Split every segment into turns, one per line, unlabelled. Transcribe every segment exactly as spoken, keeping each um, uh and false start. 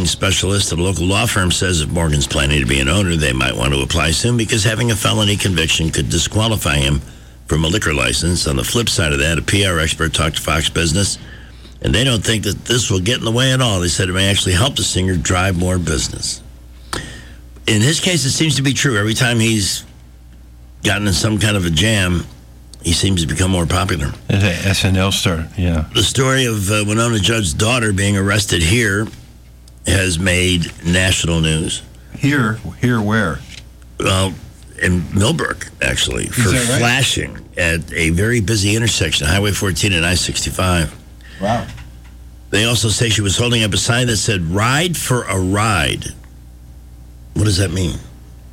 specialist at a local law firm says if Morgan's planning to be an owner, they might want to apply soon because having a felony conviction could disqualify him from a liquor license. On the flip side of that, a P R expert talked to Fox Business, and they don't think that this will get in the way at all. They said it may actually help the singer drive more business. In his case, it seems to be true. Every time he's gotten in some kind of a jam, he seems to become more popular.
As an S N L star, yeah.
The story of uh, Winona Judd's daughter being arrested here has made national news.
Here? Here where?
Well, in Millbrook, actually, for
right?
flashing at a very busy intersection, Highway fourteen and I sixty-five.
Wow.
They also say she was holding up a sign that said, "Ride for a ride." What does that mean?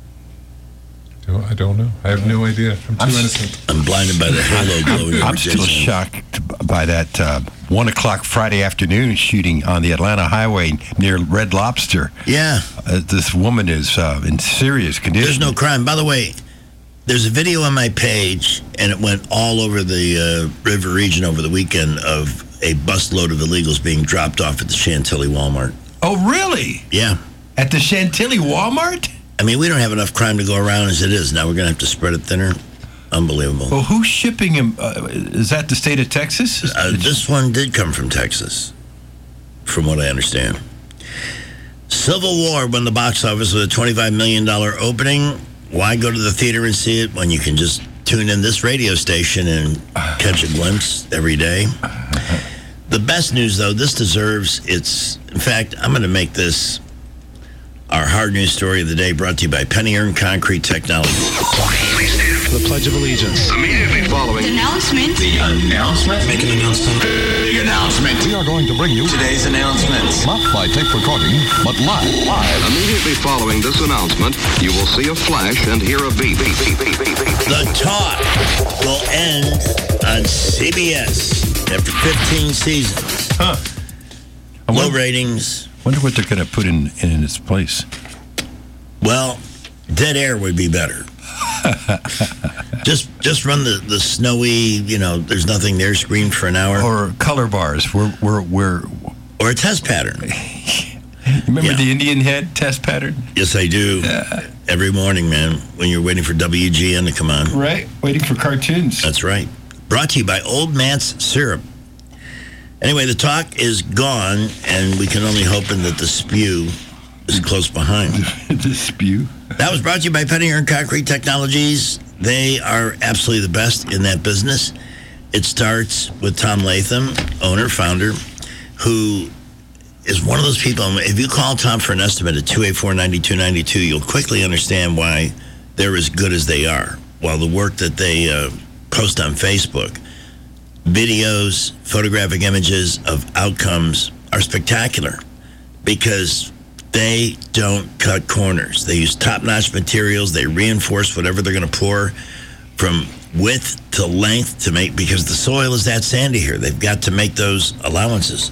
I don't know. I have no idea. I'm too
I'm
innocent.
I'm blinded by the halo glowing.
I'm still shocked by that uh, one o'clock Friday afternoon shooting on the Atlanta Highway near Red Lobster.
Yeah.
Uh, this woman is uh, in serious condition.
There's no crime. By the way, there's a video on my page, and it went all over the uh, river region over the weekend of a busload of illegals being dropped off at the Chantilly Walmart.
Oh, really?
Yeah.
At the Chantilly Walmart?
I mean, we don't have enough crime to go around as it is. Now we're going to have to spread it thinner. Unbelievable.
Well, who's shipping him? Uh, is that the state of Texas?
Uh, this one did come from Texas, from what I understand. Civil War won the box office with a twenty-five million dollars opening. Why go to the theater and see it when you can just tune in this radio station and catch a glimpse every day? The best news, though, this deserves its... In fact, I'm going to make this our hard news story of the day, brought to you by Pioneer Concrete Technology.
The Pledge of Allegiance.
Immediately following
The announcement.
the announcement.
Make an announcement.
Big announcement.
We are going to bring you
Today's announcements.
not by tape recording, but live. Live.
Immediately following this announcement, you will see a flash and hear a beep. Beep, beep, beep, beep, beep.
The Talk will end on C B S after fifteen seasons.
Huh. I
Low
wonder,
ratings.
wonder what they're going to put in, in its place.
Well, dead air would be better. just just run the, the snowy, you know, there's nothing there screen for an hour.
Or color bars. We're, we're, we're,
Or a test pattern.
remember
Yeah.
the Indian head test pattern?
Yes, I do. Every morning, man, when you're waiting for W G N to come on.
Right. Waiting for cartoons.
That's right. Brought to you by Old Matt's Syrup. Anyway, the talk is gone, and we can only hope that the spew is close behind.
The spew.
That was brought to you by Pioneer Concrete Technologies. They are absolutely the best in that business. It starts with Tom Latham, owner, founder, who is one of those people. If you call Tom for an estimate at two eight four, nine two nine two, you'll quickly understand why they're as good as they are. While the work that they uh, post on Facebook, videos, photographic images of outcomes are spectacular because they don't cut corners. They use top-notch materials. They reinforce whatever they're going to pour from width to length to make, because the soil is that sandy here. They've got to make those allowances.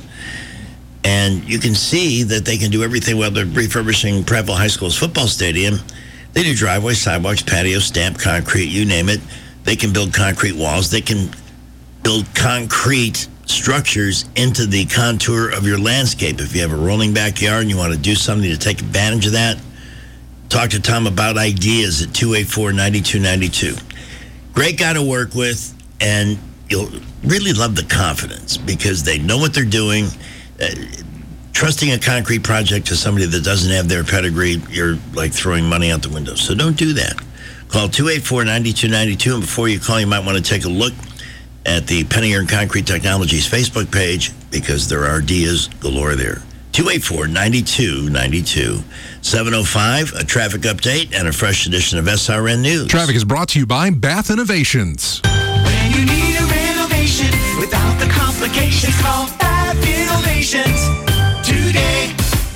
And you can see that they can do everything while they're refurbishing Prattville High School's football stadium. They do driveways, sidewalks, patios, stamped concrete, you name it. They can build concrete walls. They can build concrete structures into the contour of your landscape. If you have a rolling backyard and you want to do something to take advantage of that, talk to Tom about ideas at two eight four, nine two nine two. Great guy to work with, and you'll really love the confidence because they know what they're doing. Uh, trusting a concrete project to somebody that doesn't have their pedigree, you're like throwing money out the window. So don't do that. Call two eight four, nine two nine two, and before you call, you might want to take a look at the Pioneer Concrete Technologies Facebook page because there are ideas galore there. two eight four, nine two nine two. seven oh five, a traffic update and a fresh edition of S R N News.
Traffic is brought to you by Bath Innovations.
When you need a renovation without the complications, call Bath Innovations today.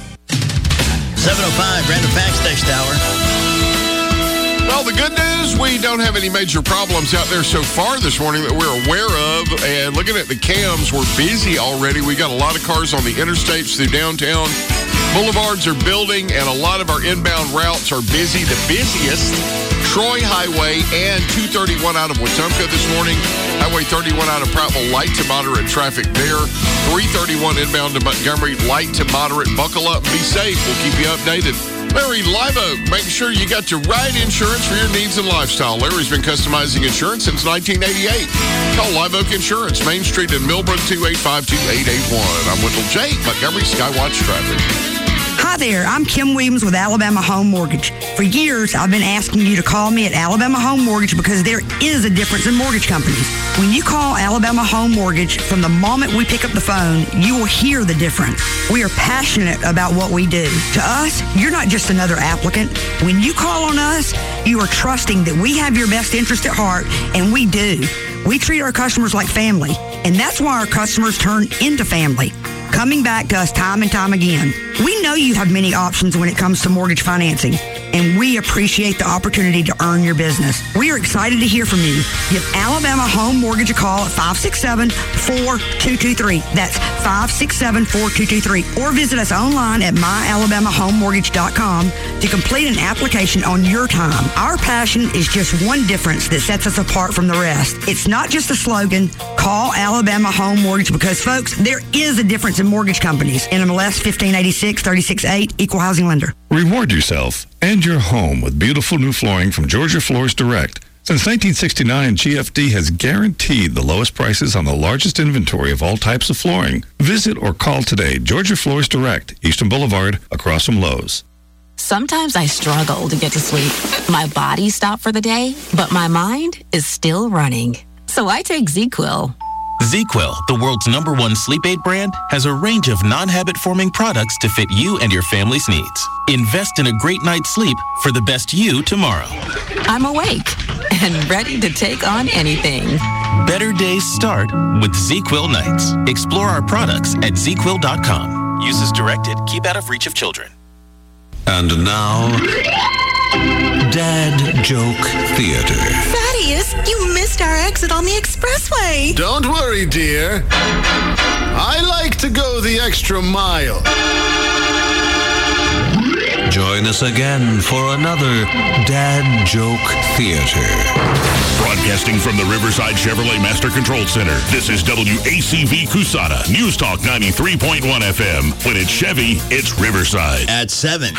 seven oh five, random facts next hour.
Well, the good news, we don't have any major problems out there so far this morning that we're aware of. And looking at the cams, we're busy already. We got a lot of cars on the interstates through downtown. Boulevards are building, and a lot of our inbound routes are busy. The busiest, Troy Highway and two thirty-one out of Wetumpka this morning. Highway thirty-one out of Prattville, light to moderate traffic there. three thirty-one inbound to Montgomery, light to moderate. Buckle up and be safe. We'll keep you updated. Larry Live Oak, making sure you got your right insurance for your needs and lifestyle. Larry's been customizing insurance since nineteen eighty-eight. Call Live Oak Insurance, Main Street in Millbrook, two eight five, two eight eight one. I'm Wendell Jake, Montgomery Skywatch Traffic.
Hi there, I'm Kim Williams with Alabama Home Mortgage. For years, I've been asking you to call me at Alabama Home Mortgage because there is a difference in mortgage companies. When you call Alabama Home Mortgage, from the moment we pick up the phone, you will hear the difference. We are passionate about what we do. To us, you're not just another applicant. When you call on us, you are trusting that we have your best interest at heart, and we do. We treat our customers like family, and that's why our customers turn into family, coming back to us time and time again. We know you have many options when it comes to mortgage financing, and we appreciate the opportunity to earn your business. We are excited to hear from you. Give Alabama Home Mortgage a call at five six seven, four two two three. That's five six seven, four two two three. Or visit us online at my alabama home mortgage dot com to complete an application on your time. Our passion is just one difference that sets us apart from the rest. It's not just a slogan. Call Alabama Home Mortgage because, folks, there is a difference in mortgage companies. N M L S fifteen eighty-six, thirty-six eight, Equal Housing Lender.
Reward yourself and your home with beautiful new flooring from Georgia Floors Direct. Since nineteen sixty-nine, G F D has guaranteed the lowest prices on the largest inventory of all types of flooring. Visit or call today. Georgia Floors Direct, Eastern Boulevard, across from Lowe's.
Sometimes I struggle to get to sleep. My body stopped for the day, but my mind is still running. So I take ZzzQuil.
ZzzQuil, the world's number one sleep aid brand, has a range of non-habit-forming products to fit you and your family's needs. Invest in a great night's sleep for the best you tomorrow.
I'm awake and ready to take on anything.
Better days start with ZzzQuil nights. Explore our products at zz quil dot com. Use as directed. Keep out of reach of children.
And now, Dad Joke Theater.
Thaddeus, you missed our exit on the expressway.
Don't worry, dear. I like to go the extra mile.
Join us again for another Dad Joke Theater.
Broadcasting from the Riverside Chevrolet Master Control Center, this is W A C V Cusana, News Talk ninety-three point one F M. When it's Chevy, it's Riverside.
At seven.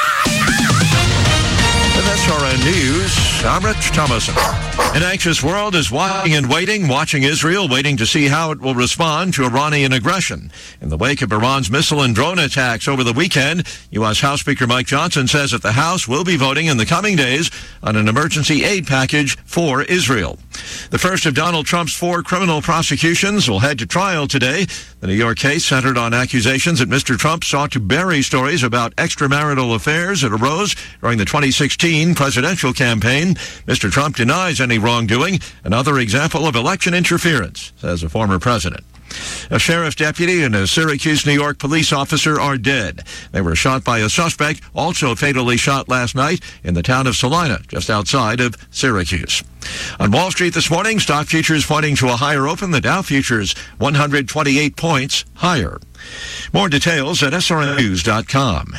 With S R N News, I'm Rich Thomason. An anxious world is watching and waiting, watching Israel, waiting to see how it will respond to Iranian aggression. In the wake of Iran's missile and drone attacks over the weekend, U S. House Speaker Mike Johnson says that the House will be voting in the coming days on an emergency aid package for Israel. The first of Donald Trump's four criminal prosecutions will head to trial today. The New York case centered on accusations that Mister Trump sought to bury stories about extramarital affairs that arose during the twenty sixteen presidential campaign. Mister Trump denies any wrongdoing, another example of election interference, says a former president. A sheriff's deputy and a Syracuse, New York police officer are dead. They were shot by a suspect also fatally shot last night in the town of Salina, just outside of Syracuse. On Wall Street this morning, stock futures pointing to a higher open. The Dow futures one hundred twenty-eight points higher. More details at S R N news dot com.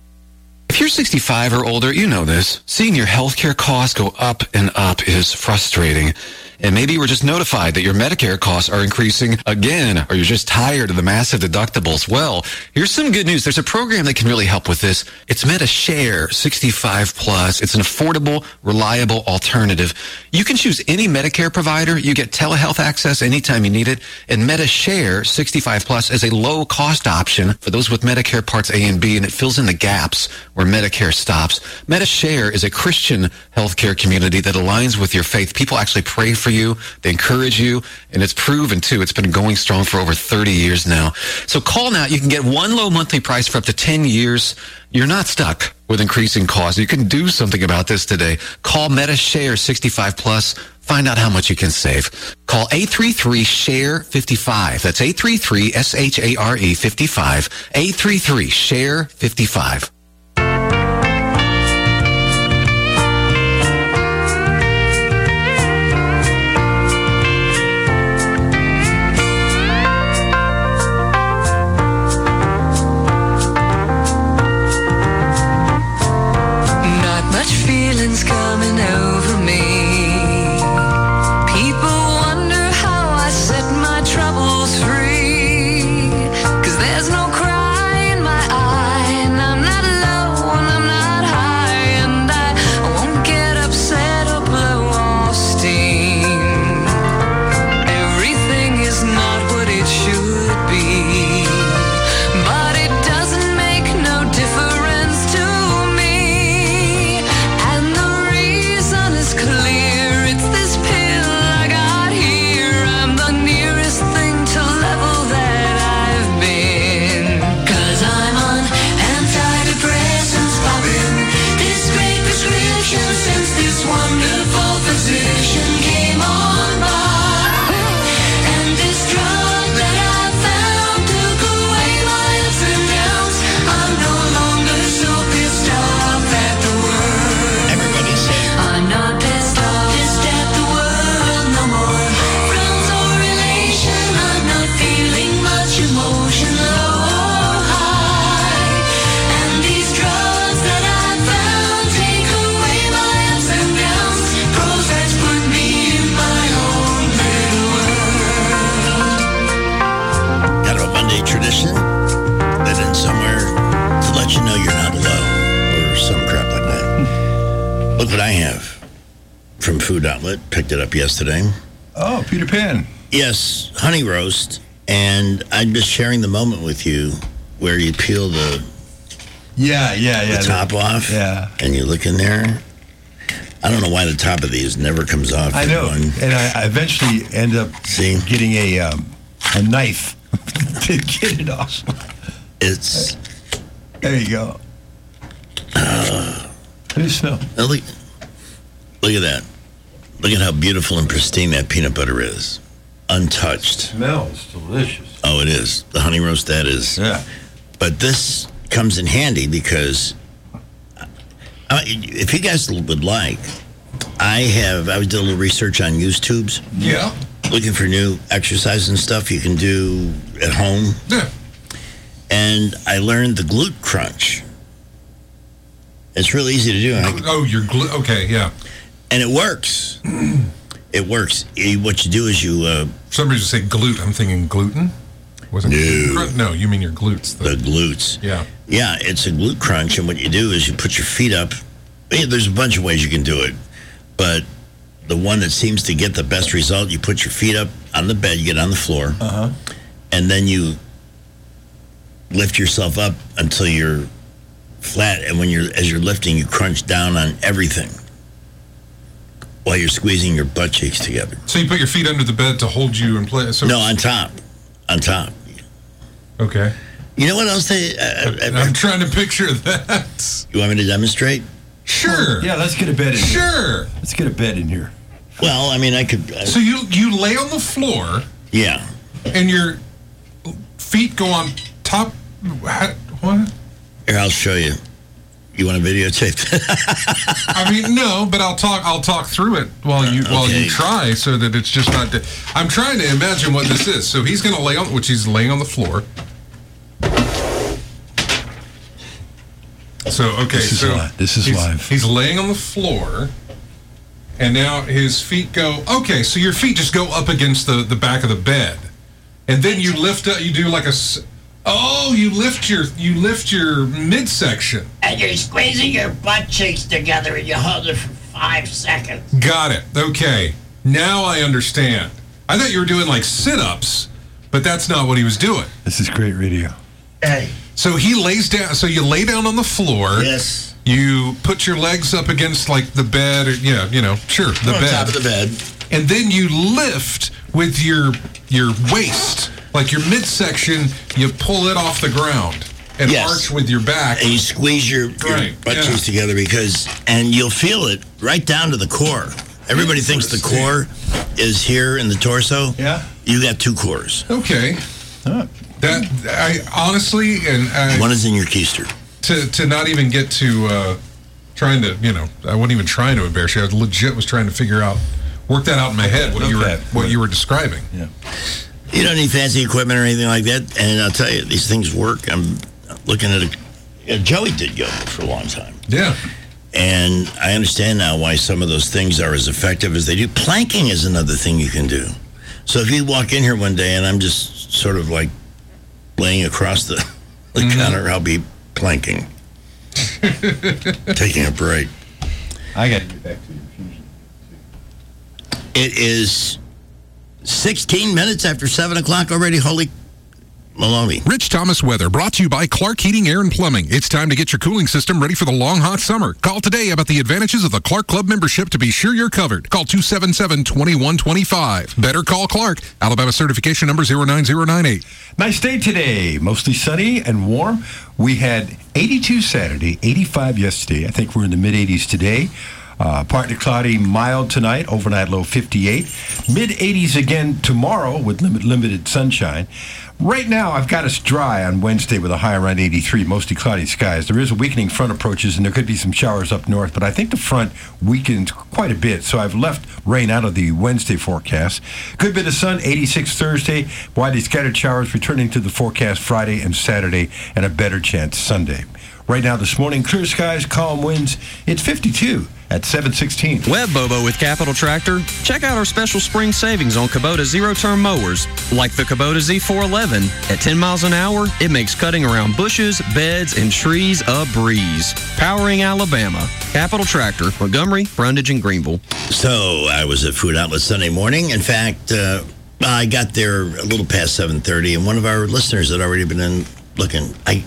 If you're sixty-five or older, you know this. Seeing your healthcare costs go up and up is frustrating. And maybe you were just notified that your Medicare costs are increasing again, or you're just tired of the massive deductibles. Well, here's some good news. There's a program that can really help with this. It's MediShare sixty-five plus. It's an affordable, reliable alternative. You can choose any Medicare provider. You get telehealth access anytime you need it. And MediShare sixty-five plus is a low-cost option for those with Medicare Parts A and B, and it fills in the gaps where Medicare stops. MediShare is a Christian healthcare community that aligns with your faith. People actually pray for you, they encourage you, and it's proven too. It's been going strong for over thirty years now. So call now. You can get one low monthly price for up to ten years. You're not stuck with increasing costs. You can do something about this today. Call MediShare sixty-five plus. Find out how much you can save. Call eight three three, S H A R E, fifty-five. That's eight three three, S H A R E, fifty-five. eight three three, S H A R E, fifty-five.
Not much feelings coming out
look what I have from Food Outlet. Picked it up yesterday.
Oh, Peter Pan.
Yes, honey roast. And I'm just sharing the moment with you where you peel the,
yeah, yeah, yeah,
the top off.
Yeah.
And you look in there. I don't know why the top of these never comes off.
I know. One. And I, I eventually end up
See?
getting a um, a knife to get it off.
It's...
There you go.
Uh,
How do you smell?
Look, look at that. Look at how beautiful and pristine that peanut butter is. Untouched.
It smells delicious.
Oh, it is. The honey roast, that is.
Yeah.
But this comes in handy because uh, if you guys would like, I have, I did a little research on use tubes.
Yeah.
Looking for new exercise and stuff you can do at home.
Yeah.
And I learned the glute crunch. It's really easy to do. I,
oh, you're glute. Okay, yeah.
And it works. It works. You- What you do is you... Uh,
Somebody just say glute. I'm thinking gluten. Was it
No.
gluten crunch? No, you mean your glutes.
the glutes.
Yeah.
Yeah, it's a glute crunch, and what you do is you put your feet up. Yeah, there's a bunch of ways you can do it, but the one that seems to get the best result, you put your feet up on the bed, you get on the floor,
Uh-huh.
and then you lift yourself up until you're flat, and when you're as you're lifting, you crunch down on everything while you're squeezing your butt cheeks together.
So you put your feet under the bed to hold you in place. So
No, on top, on top.
Okay.
You know what else they? Uh,
I'm trying to picture that.
You want me to demonstrate?
Sure.
Yeah, let's get a bed in here.
Sure.
Let's get a bed in here.
Well, I mean, I could. Uh,
So you you lay on the floor
yeah.
and your feet go on top. What? what?
Here, I'll show you. You want to videotape that?
I mean, no, but I'll talk. I'll talk through it while you while
Okay.
you try, so that it's just not. De- I'm trying to imagine what this is. So he's going to lay on, which he's laying on the floor. So okay,
This is
so
live. This is
he's,
live.
He's laying on the floor, and now his feet go. Okay, so your feet just go up against the the back of the bed, and then you lift up. You do like a. s- Oh, you lift your you lift your midsection.
And you're squeezing your butt cheeks together and you hold it for five seconds.
Got it. Okay. Now I understand. I thought you were doing like sit-ups, but that's not what he was doing.
This is great radio.
Hey.
So he lays down. So you lay down on the floor.
Yes.
You put your legs up against like the bed, or yeah, you know, sure, the
on
bed.
top of the bed.
And then you lift with your your waist, like your midsection. You pull it off the ground and
Yes.
arch with your back.
And you squeeze your, your
Right,
butt
yeah.
cheeks together because, and you'll feel it right down to the core. Everybody thinks the core is here in the torso.
Yeah.
You got two cores.
Okay.
Huh.
That I honestly and I,
One is in your keister.
to to not even get to uh, trying to, you know, I wasn't even trying to embarrass you. I was legit was trying to figure out, work that out in my head what you were
Okay.
what you were describing.
Yeah.
You don't need fancy equipment or anything like that. And I'll tell you, these things work. I'm looking at a, uh, Joey did yoga for a long time.
Yeah.
And I understand now why some of those things are as effective as they do. Planking is another thing you can do. So if you walk in here one day and I'm just sort of like laying across the, the
Mm-hmm.
counter, I'll be planking. Taking a break.
I got to get back to the infusion.
It is sixteen minutes after seven o'clock already. Holy Maloney.
Rich Thomas weather brought to you by Clark Heating, Air, and Plumbing. It's time to get your cooling system ready for the long, hot summer. Call today about the advantages of the Clark Club membership to be sure you're covered. Call two seven seven, two one two five. Better call Clark. Alabama certification number zero nine zero nine eight.
Nice day today. Mostly sunny and warm. We had eighty-two Saturday, eighty-five yesterday. I think we're in the mid-eighties today. Uh, partly cloudy, mild tonight. Overnight low fifty-eight. Mid-eighties again tomorrow with limit, limited sunshine. Right now, I've got us dry on Wednesday with a high around eighty-three, mostly cloudy skies. There is a weakening front approaches, and there could be some showers up north, but I think the front weakens quite a bit, so I've left rain out of the Wednesday forecast. Good bit of sun, eighty-six Thursday, widely scattered showers returning to the forecast Friday and Saturday, and a better chance Sunday. Right now this morning, clear skies, calm winds. It's fifty-two at seven sixteen.
Web Bobo with Capital Tractor. Check out our special spring savings on Kubota zero-turn mowers, like the Kubota Z four eleven. At ten miles an hour, it makes cutting around bushes, beds, and trees a breeze. Powering Alabama. Capital Tractor, Montgomery, Brundage, and Greenville.
So I was at Food Outlet Sunday morning. In fact, uh, I got there a little past seven thirty, and one of our listeners had already been in looking. I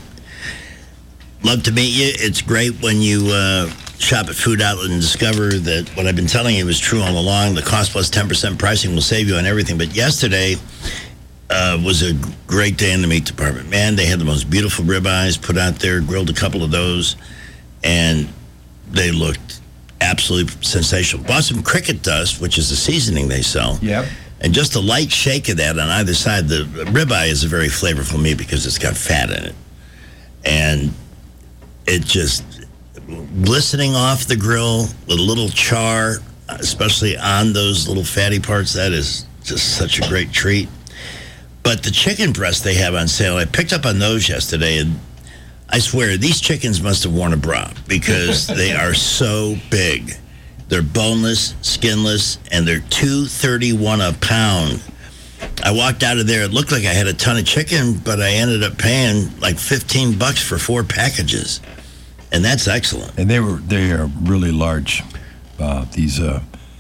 love to meet you. It's great when you uh, shop at Food Outlet and discover that what I've been telling you is true all along. The cost plus ten percent pricing will save you on everything. But yesterday uh, was a great day in the meat department. Man, they had the most beautiful ribeyes put out there, grilled a couple of those, and they looked absolutely sensational. Bought some cricket dust, which is the seasoning they sell.
Yep.
And just a light shake of that on either side. The ribeye is a very flavorful meat because it's got fat in it. And it just glistening off the grill with a little char, especially on those little fatty parts. That is just such a great treat. But the chicken breasts they have on sale, I picked up on those yesterday, and I swear these chickens must have worn a bra because they are so big. They're boneless, skinless, and they're two thirty-one a pound. I walked out of there. It looked like I had a ton of chicken, but I ended up paying like fifteen bucks for four packages, and that's excellent.
And they were they are really large. Uh, these uh,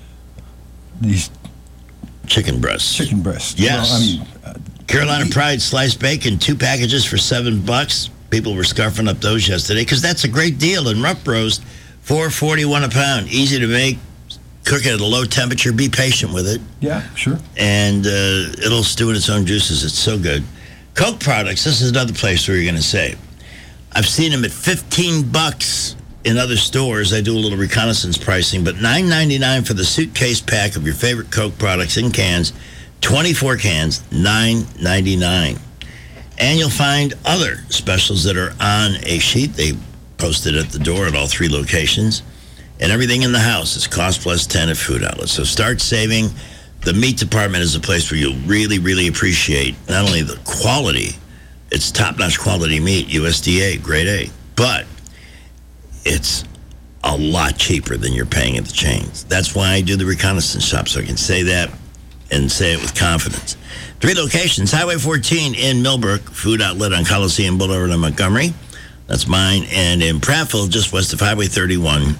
these
chicken breasts.
Chicken breasts.
Yes.
Well, I mean, uh,
Carolina Pride sliced bacon, two packages for seven bucks. People were scarfing up those yesterday because that's a great deal. And rough roast, four forty-one a pound. Easy to make. Cook it at a low temperature. Be patient with it.
Yeah, sure.
And uh, it'll stew in its own juices. It's so good. Coke products. This is another place where you're going to save. I've seen them at fifteen bucks in other stores. I do a little reconnaissance pricing, but nine ninety-nine for the suitcase pack of your favorite Coke products in cans. twenty-four cans, nine ninety-nine. And you'll find other specials that are on a sheet. They posted at the door at all three locations. And everything in the house is cost plus ten at Food Outlet. So start saving. The meat department is a place where you'll really, really appreciate not only the quality, it's top-notch quality meat, U S D A, grade A, but it's a lot cheaper than you're paying at the chains. That's why I do the reconnaissance shop, so I can say that and say it with confidence. Three locations, Highway fourteen in Millbrook, Food Outlet on Coliseum Boulevard in Montgomery. That's mine. And in Prattville, just west of Highway thirty-one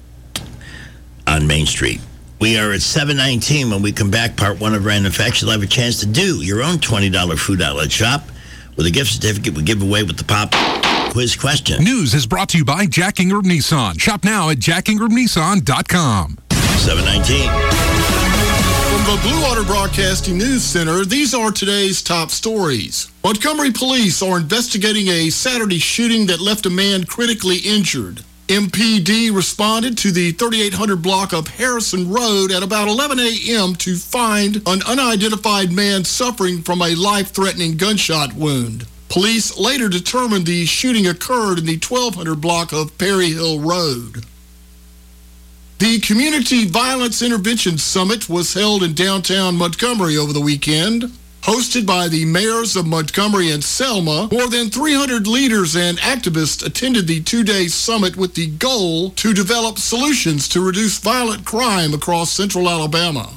on Main Street. We are at seven nineteen. When we come back, part one of Random Facts, you'll have a chance to do your own twenty dollars Food Outlet shop with a gift certificate we give away with the pop quiz question.
News is brought to you by Jack Ingram Nissan. Shop now at jack ingram nissan dot com.
seven nineteen.
From the Blue Water Broadcasting News Center, these are today's top stories. Montgomery police are investigating a Saturday shooting that left a man critically injured. M P D responded to the thirty-eight hundred block of Harrison Road at about eleven a.m. to find an unidentified man suffering from a life-threatening gunshot wound. Police later determined the shooting occurred in the twelve hundred block of Perry Hill Road. The Community Violence Intervention Summit was held in downtown Montgomery over the weekend. Hosted by the mayors of Montgomery and Selma, more than three hundred leaders and activists attended the two-day summit with the goal to develop solutions to reduce violent crime across central Alabama.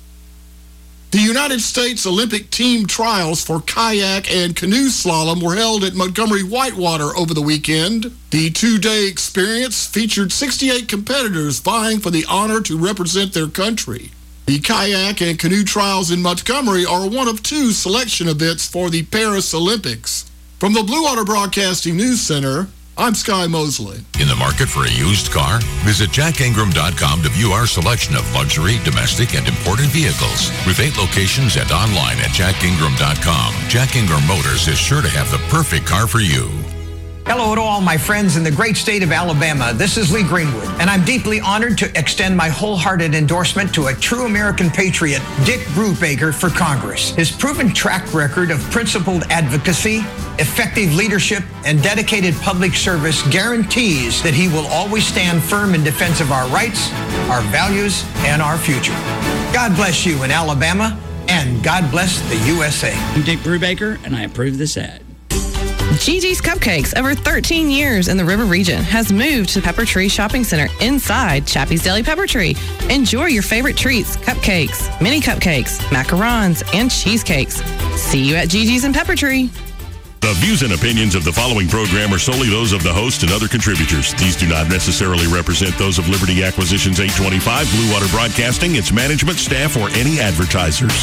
The United States Olympic team trials for kayak and canoe slalom were held at Montgomery Whitewater over the weekend. The two-day experience featured sixty-eight competitors vying for the honor to represent their country. The kayak and canoe trials in Montgomery are one of two selection events for the Paris Olympics. From the Blue Water Broadcasting News Center, I'm Sky Mosley.
In the market for a used car? Visit jack ingram dot com to view our selection of luxury, domestic, and imported vehicles. With eight locations and online at jack ingram dot com, Jack Ingram Motors is sure to have the perfect car for you.
Hello to all my friends in the great state of Alabama. This is Lee Greenwood, and I'm deeply honored to extend my wholehearted endorsement to a true American patriot, Dick Brubaker, for Congress. His proven track record of principled advocacy, effective leadership, and dedicated public service guarantees that he will always stand firm in defense of our rights, our values, and our future. God bless you in Alabama, and God bless the U S A.
I'm Dick Brubaker, and I approve this ad.
Gigi's Cupcakes, over thirteen years in the River region, has moved to Pepper Tree Shopping Center inside Chappie's Deli Pepper Tree. Enjoy your favorite treats, cupcakes, mini cupcakes, macarons, and cheesecakes. See you at Gigi's and Pepper Tree.
The views and opinions of the following program are solely those of the host and other contributors. These do not necessarily represent those of Liberty Acquisitions eight twenty-five, Blue Water Broadcasting, its management, staff, or any advertisers.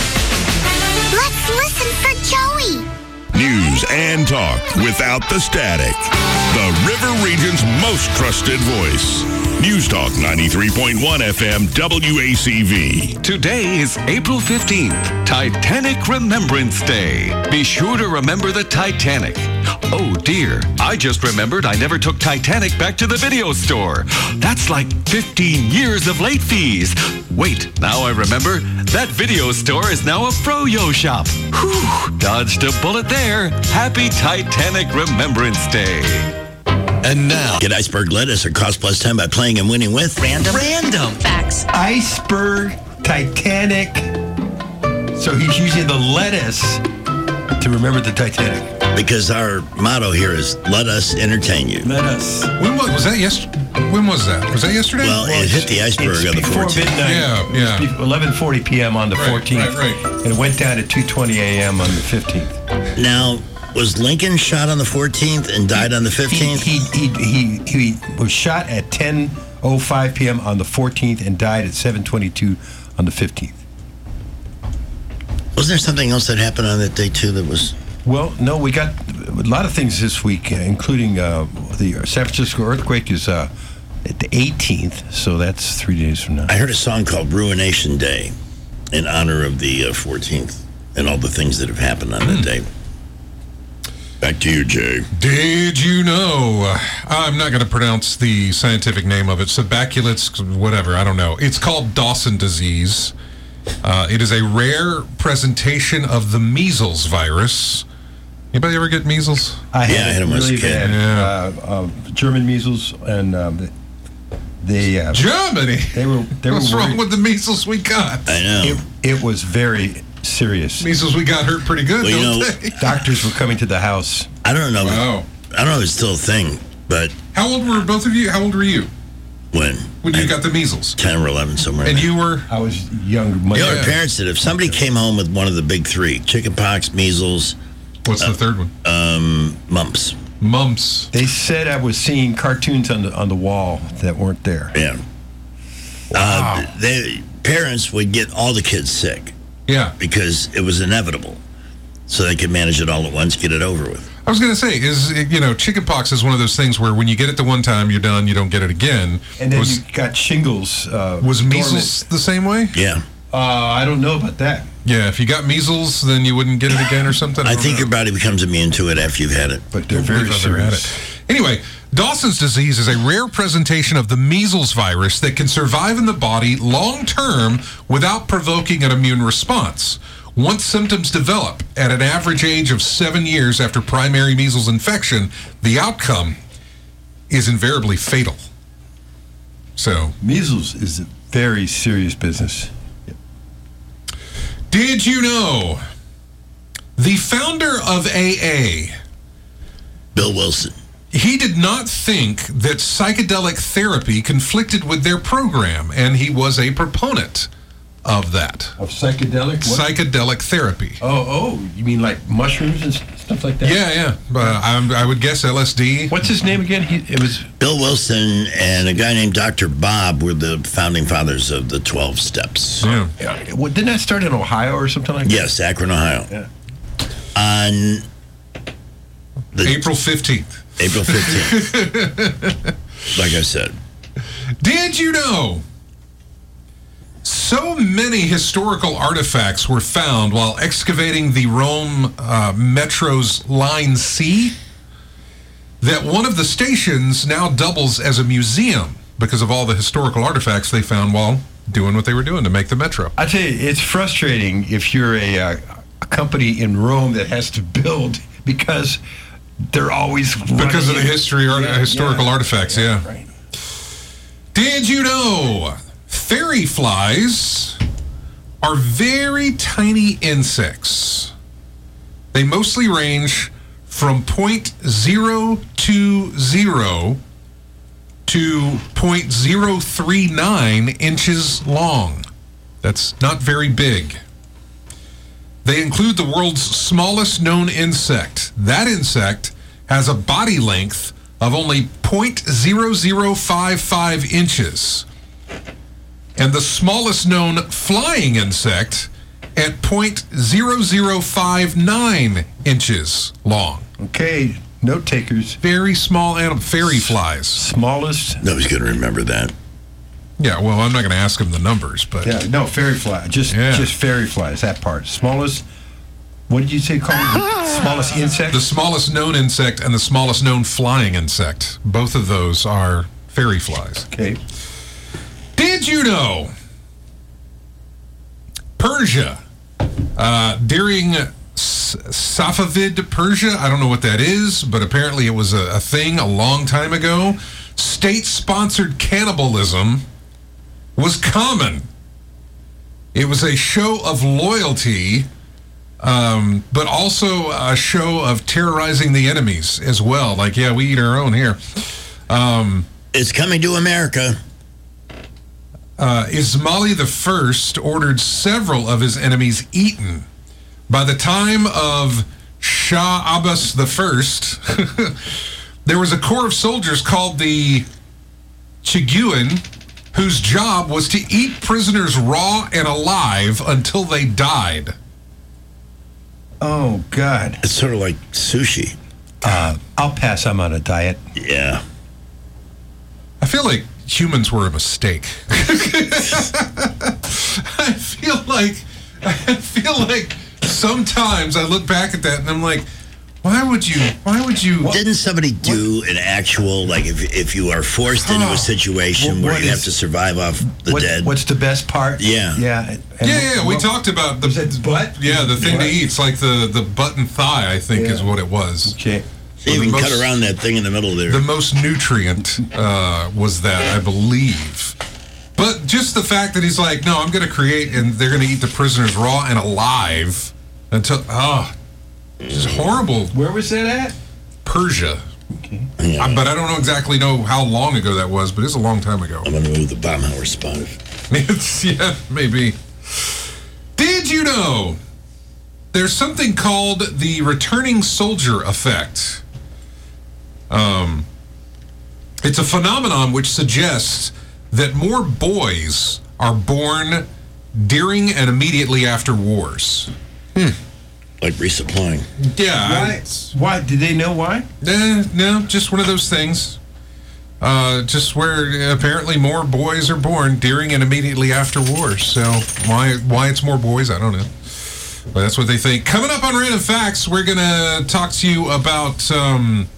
Let's listen for Joey.
News and talk without the static. The River Region's most trusted voice. News Talk ninety-three point one F M W A C V.
Today is April fifteenth, Titanic Remembrance Day. Be sure to remember the Titanic. Oh dear, I just remembered I never took Titanic back to the video store. That's like fifteen years of late fees. Wait, now I remember, that video store is now a Froyo shop. Whew, dodged a bullet there. Happy Titanic Remembrance Day.
And now, get Iceberg Lettuce or Cost Plus ten by playing and winning with Random.
Random.
Facts.
Iceberg, Titanic. So he's using the lettuce to remember the Titanic.
Because our motto here is, let us entertain you.
Let us.
When was, was that yesterday? When was that? Was that yesterday?
Well, it hit the iceberg
It's
on the
before
fourteenth.
midnight.
Yeah, yeah.
eleven forty p.m. on the
Right,
fourteenth.
right, right.
And it went down at two twenty a.m. on the fifteenth.
Now, was Lincoln shot on the fourteenth and died on the fifteenth?
He, he, he, he, he was shot at ten oh five p.m. on the fourteenth and died at seven twenty-two on the fifteenth.
Wasn't there something else that happened on that day, too, that was...
Well, no, we got a lot of things this week, uh, including uh, the San Francisco earthquake is uh, at the eighteenth, so that's three days from now.
I heard a song called Ruination Day in honor of the uh, fourteenth and all the things that have happened on that day. Back to you, Jay.
Did you know? I'm not going to pronounce the scientific name of it. Subaculates, whatever, I don't know. It's called Dawson disease. Uh, it is a rare presentation of the measles virus. Anybody ever get measles?
I
Yeah,
had
I had 'em as a
really
kid.
bad,
Yeah.
uh, uh, German measles, and um, they uh,
Germany?
They were. They
What's
were
wrong
worried.
with the measles we got?
I know.
It, it was very serious.
Measles we got hurt pretty good,
Well, you
don't
know-
they?
Doctors were coming to the house.
I don't know.
Wow.
I don't know if it's still a thing, but
How old were both of you? How old were you
when?
when you got the measles?
ten or eleven, somewhere.
And
in there.
you were?
I was young. My
You know,
Yeah.
our parents did. If somebody came home with one of the big three, chickenpox, measles,
What's the third one?
um, mumps.
Mumps.
They said I was seeing cartoons on the on the wall that weren't there.
Yeah. Uh, they, parents would get all the kids sick
Yeah.
because it was inevitable. So they could manage it all at once, get it over with.
I was going to say, is you know, chickenpox is one of those things where when you get it the one time, you're done, you don't get it again.
And then
was,
you got shingles. Uh,
was
dormant.
measles the same way?
Yeah.
Uh, I don't know about that.
Yeah, if you got measles, then you wouldn't get it again or something.
I
don't
think
know.
your body becomes immune to it after you've had it.
But they're
Don't
very
believe I've ever had
serious.
it. Anyway, Dawson's disease is a rare presentation of the measles virus that can survive in the body long term without provoking an immune response. Once symptoms develop at an average age of seven years after primary measles infection, the outcome is invariably fatal. So,
Measles is a very serious business.
did you know the founder of A A,
Bill Wilson.
he did not think that psychedelic therapy conflicted with their program, and he was a proponent of that.
Of psychedelic? What?
Psychedelic therapy.
Oh, oh, you mean like mushrooms and s- stuff like that?
Yeah, yeah. Uh, I, I would guess L S D.
What's his name again? He, it was
Bill Wilson and a guy named Doctor Bob were the founding fathers of the twelve Steps.
Yeah.
Yeah, well, didn't that start in Ohio or something like that?
Yes, Akron, Ohio.
Yeah.
On the
April fifteenth.
April fifteenth. Like I said.
Did you know so many historical artifacts were found while excavating the Rome uh, Metro's Line C that one of the stations now doubles as a museum because of all the historical artifacts they found while doing what they were doing to make the Metro?
I tell you, it's frustrating if you're a, uh, a company in Rome that has to build because they're always
Because of the
running-
history, art,
Yeah,
historical
yeah.
artifacts, yeah.
Right.
Did you know fairy flies are very tiny insects? They mostly range from point zero two zero to point zero three nine inches long. That's not very big. They include the world's smallest known insect. That insect has a body length of only point zero zero five five inches. And the smallest known flying insect at point zero zero five nine inches long.
Okay, note takers.
Very small animal, fairy flies.
Smallest.
Nobody's going to remember that.
Yeah, well, I'm not going to ask him the numbers, but
Yeah, no, fairy fly. Just
Yeah.
just fairy flies, that part. Smallest, what did you say called the smallest insect?
the smallest known insect and the smallest known flying insect. Both of those are fairy flies.
Okay.
Did you know Persia, uh, during S- Safavid Persia, I don't know what that is, but apparently it was a, a thing a long time ago, state-sponsored cannibalism was common. It was a show of loyalty, um, but also a show of terrorizing the enemies as well. Like, yeah, we eat our own here. Um,
it's coming to America.
Uh, Ismaili the First ordered several of his enemies eaten. By the time of Shah Abbas the First, there was a corps of soldiers called the Chiguin, whose job was to eat prisoners raw and alive until they died.
Oh, God.
It's sort of like sushi.
Uh, I'll pass. I'm on a diet.
Yeah.
I feel like humans were a mistake. I feel like I feel like sometimes I look back at that and I'm like, why would you? Why would you?
Didn't somebody do an actual, like, if if you are forced into a situation
What-
where
what
you
is-
have to survive off the
What-
dead?
What's the best part?
Yeah.
Yeah. and
Yeah, yeah, we
what-
talked about the
Was it butt?
Yeah, the thing
Butt?
to eat. It's like the the butt and thigh, I think,
Yeah.
is what it was.
Okay.
So you
the
can
most-
cut around that thing in the middle there.
The most nutrient uh, was that, I believe. But just the fact that he's like, no, I'm going to create, and they're going to eat the prisoners raw and alive until, oh, just horrible.
Where was that at?
Persia.
Okay.
Uh, but I don't know exactly know how long ago that was, but it's a long time ago.
I'm going to move the Baumhauer spot.
It's, yeah, maybe. Did you know there's something called the returning soldier effect? Um, it's a phenomenon which suggests that more boys are born during and immediately after wars.
Hmm. Like resupplying.
Yeah.
Why?
it's-
Why? Did they know why?
Eh, no, just one of those things. Uh, just where apparently more boys are born during and immediately after wars. So why why it's more boys, I don't know. But that's what they think. Coming up on Random Facts, we're going to talk to you about um,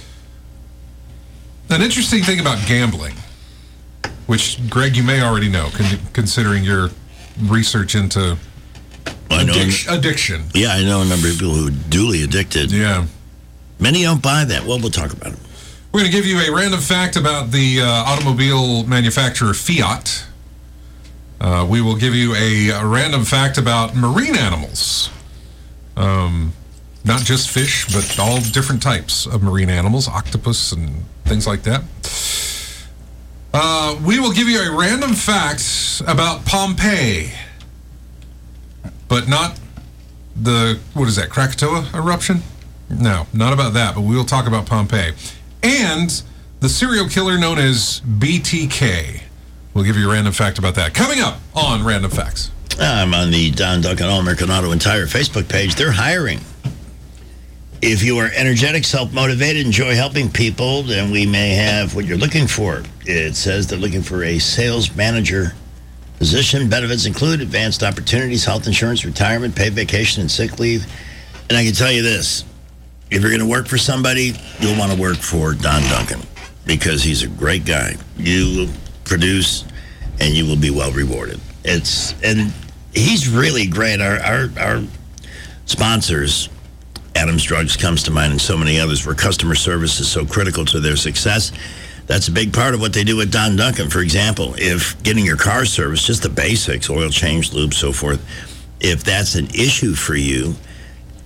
an interesting thing about gambling, which, Greg, you may already know, con- considering your research into
I know.
addic- addiction.
Yeah, I know a number of people who are duly addicted.
Yeah.
Many don't buy that. Well, we'll talk about it.
We're going to give you a random fact about the uh, automobile manufacturer Fiat. Uh, we will give you a, a random fact about marine animals. Um, not just fish, but all different types of marine animals, octopus and things like that. Uh, we will give you a random fact about Pompeii, but not the, what is that, Krakatoa eruption? No, not about that, but we will talk about Pompeii. And the serial killer known as B T K. We'll give you a random fact about that. Coming up on Random Facts.
I'm on the Don Duncan All-American Auto and Tire Facebook page. They're hiring. If you are energetic, self-motivated, enjoy helping people, then we may have what you're looking for. It says they're looking for a sales manager position. Benefits include advanced opportunities, health insurance, retirement, paid vacation, and sick leave. And I can tell you this. If you're going to work for somebody, you'll want to work for Don Duncan because he's a great guy. You will produce and you will be well rewarded. It's and he's really great. Our our, our sponsors, Adams Drugs comes to mind, and so many others, where customer service is so critical to their success. That's a big part of what they do with Don Duncan. For example, if getting your car serviced, just the basics, oil change, lube, so forth, if that's an issue for you,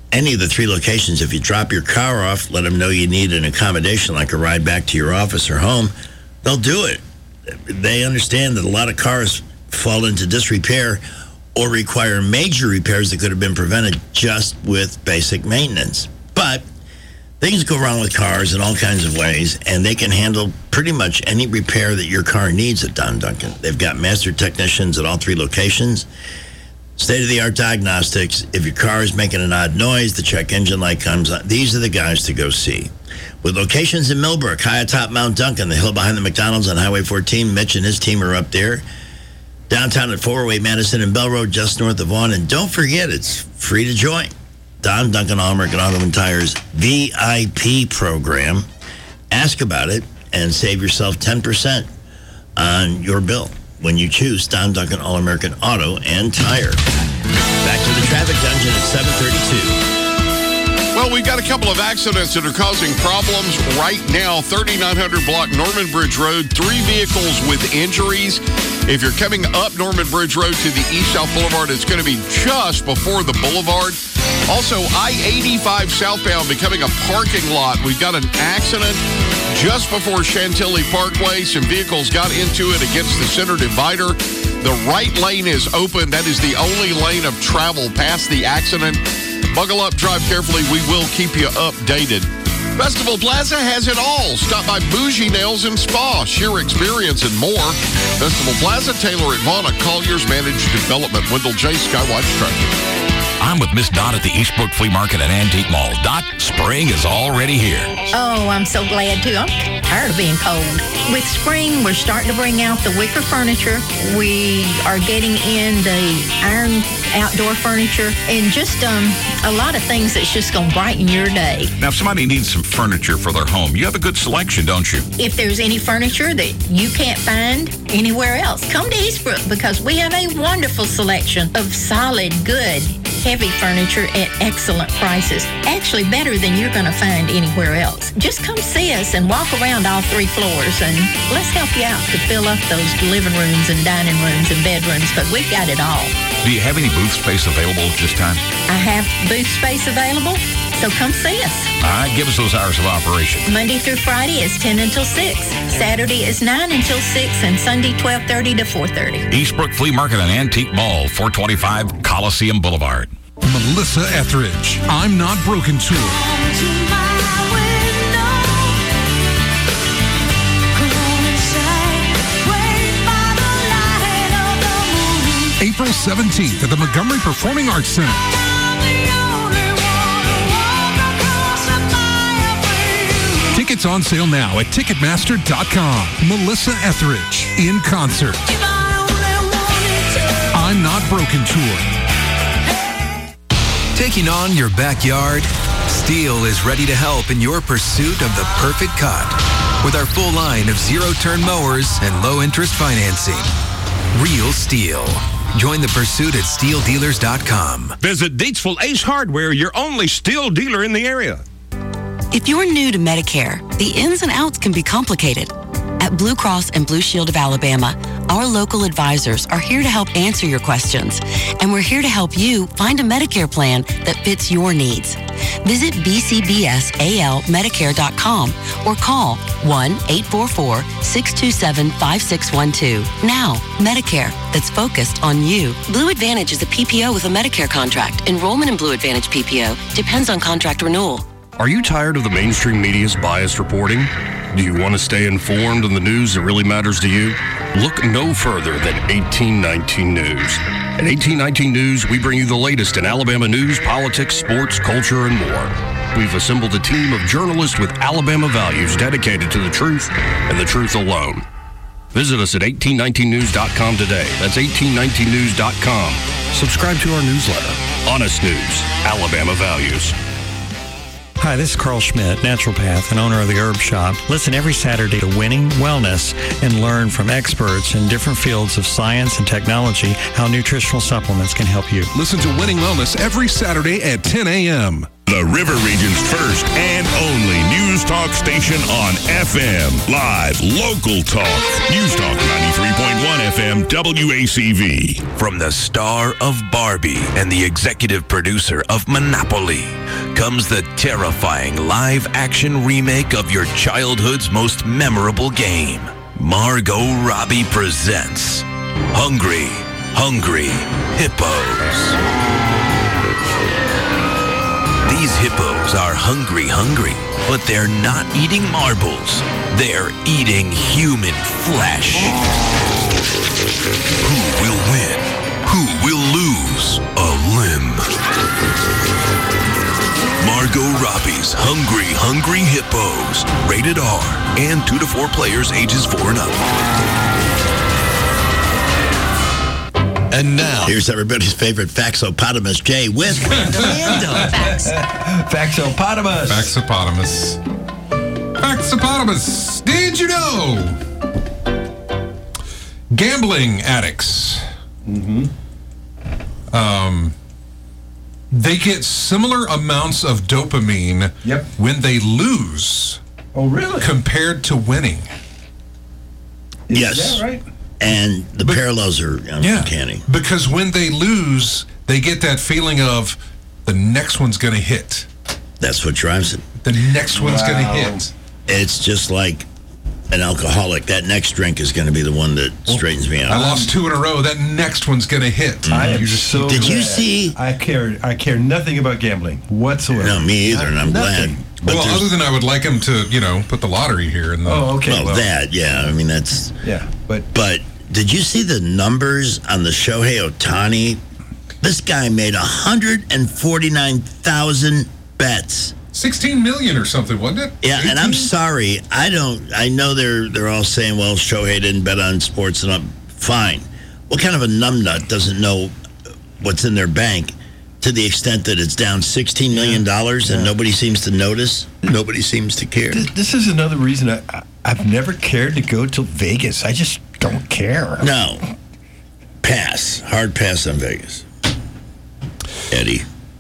any of the three locations. If you drop your car off, let them know you need an accommodation like a ride back to your office or home, they'll do it. They understand that a lot of cars fall into disrepair or require major repairs that could have been prevented just with basic maintenance. But things go wrong with cars in all kinds of ways, and they can handle pretty much any repair that your car needs at Don Duncan. They've got master technicians at all three locations. State-of-the-art diagnostics. If your car is making an odd noise, the check engine light comes on. These are the guys to go see. With locations in Millbrook, high atop Mount Duncan, the hill behind the McDonald's on Highway fourteen, Mitch and his team are up there. Downtown at four oh eight Madison and Bell Road, just north of Vaughan. And don't forget, it's free to join. Don Duncan All-American Auto and Tires V I P program. Ask about it and save yourself ten percent on your bill when you choose Don Duncan All-American Auto and Tire. Back to the traffic dungeon at seven thirty-two.
Well, we've got a couple of accidents that are causing problems right now. thirty-nine hundred block Norman Bridge Road, three vehicles with injuries. If you're coming up Norman Bridge Road to the East-South Boulevard, it's going to be just before the boulevard. Also, I eighty-five southbound becoming a parking lot. We've got an accident just before Chantilly Parkway. Some vehicles got into it against the center divider. The right lane is open. That is the only lane of travel past the accident. Buckle up, drive carefully. We will keep you updated. Festival Plaza has it all. Stop by Bougie Nails and Spa. Sheer experience and more. Festival Plaza, Taylor at Vaughn, Collier's Managed Development. Wendell J. Skywatch Traffic.
I'm with Miss Dot at the Eastbrook Flea Market and Antique Mall. Dot, spring is already here.
Oh, I'm so glad too. I'm tired of being cold. With spring, we're starting to bring out the wicker furniture. We are getting in the iron outdoor furniture and just um, a lot of things that's just going to brighten your day.
Now, if somebody needs some furniture for their home, you have a good selection, don't you?
If there's any furniture that you can't find anywhere else, come to Eastbrook because we have a wonderful selection of solid, good, heavy furniture at excellent prices. Actually, better than you're going to find anywhere else. Just come see us and walk around all three floors and let's help you out to fill up those living rooms and dining rooms and bedrooms, but we've got it all.
Do you have any booth space available at this time?
I have booth space available, so come see us.
All right, give us those hours of operation.
Monday through Friday is ten until six. Saturday is nine until six, and Sunday twelve thirty to four thirty.
Eastbrook Flea Market and Antique Mall, four twenty-five Coliseum Boulevard.
Melissa Etheridge, I'm Not Broken Tour. April seventeenth at the Montgomery Performing Arts Center. Tickets on sale now at Ticketmaster dot com. Melissa Etheridge in concert. I'm Not Broken Tour.
Taking on your backyard? Steel is ready to help in your pursuit of the perfect cut. With our full line of zero-turn mowers and low-interest financing. Real Steel. Join the pursuit at steel dealers dot com.
Visit Deatsville Ace Hardware, your only steel dealer in the area.
If you're new to Medicare, the ins and outs can be complicated. At Blue Cross and Blue Shield of Alabama, our local advisors are here to help answer your questions, and we're here to help you find a Medicare plan that fits your needs. Visit b c b s a l medicare dot com or call one eight four four, six two seven, five six one two. Now, Medicare that's focused on you. Blue Advantage is a P P O with a Medicare contract. Enrollment in Blue Advantage P P O depends on contract renewal.
Are you tired of the mainstream media's biased reporting? Do you want to stay informed on the news that really matters to you? Look no further than eighteen nineteen News. At eighteen nineteen News, we bring you the latest in Alabama news, politics, sports, culture, and more. We've assembled a team of journalists with Alabama values dedicated to the truth and the truth alone. Visit us at eighteen nineteen news dot com today. That's eighteen nineteen news dot com. Subscribe to our newsletter. Honest News, Alabama Values.
Hi, this is Carl Schmidt, naturopath and owner of the Herb Shop. Listen every Saturday to Winning Wellness and learn from experts in different fields of science and technology how nutritional supplements can help you.
Listen to Winning Wellness every Saturday at ten a.m.
The River Region's first and only news talk station on F M. Live, local talk. News Talk ninety-three point one F M W A C V.
From the star of Barbie and the executive producer of Monopoly comes the terrifying live-action remake of your childhood's most memorable game. Margot Robbie presents Hungry, Hungry Hippos. These hippos are hungry, hungry, but they're not eating marbles. They're eating human flesh. Who will win? Who will lose a limb? Margot Robbie's Hungry, Hungry Hippos. Rated R. And two to four players ages four and up.
And now, here's everybody's favorite Faxopotamus, Jay, with Random Facts.
Faxopotamus.
Faxopotamus. Faxopotamus. Did you know? Gambling addicts.
Mm-hmm.
Um, they get similar amounts of dopamine
yep.
when they lose.
Oh, really?
Compared to winning.
Is
yes.
that right?
And the but, parallels are
yeah,
uncanny.
Because when they lose, they get that feeling of the next one's going to hit.
That's what drives it.
The next one's wow. going to hit.
It's just like an alcoholic. That next drink is going to be the one that straightens me out.
I lost two in a row. That next one's going to hit.
Mm-hmm. I am
just
so
Did
glad.
you see?
I care. I care nothing about gambling whatsoever.
No, me either, and I'm
nothing.
glad. But
well, other than I would like him to, you know, put the lottery here. In the,
oh, okay.
Well,
well,
that, yeah. I mean, that's...
Yeah, but...
But did you see the numbers on the Shohei Ohtani? This guy made one hundred forty-nine thousand bets.
sixteen million or something, wasn't it?
Yeah,
eighteen?
And I'm sorry. I don't... I know they're they're all saying, well, Shohei didn't bet on sports and I'm fine. What kind of a numbnut doesn't know what's in their bank to the extent that it's down sixteen million dollars yeah. and yeah. nobody seems to notice? Nobody seems to care.
This, this is another reason I, I, I've never cared to go to Vegas. I just don't care.
No. Pass. Hard pass on Vegas. Eddie.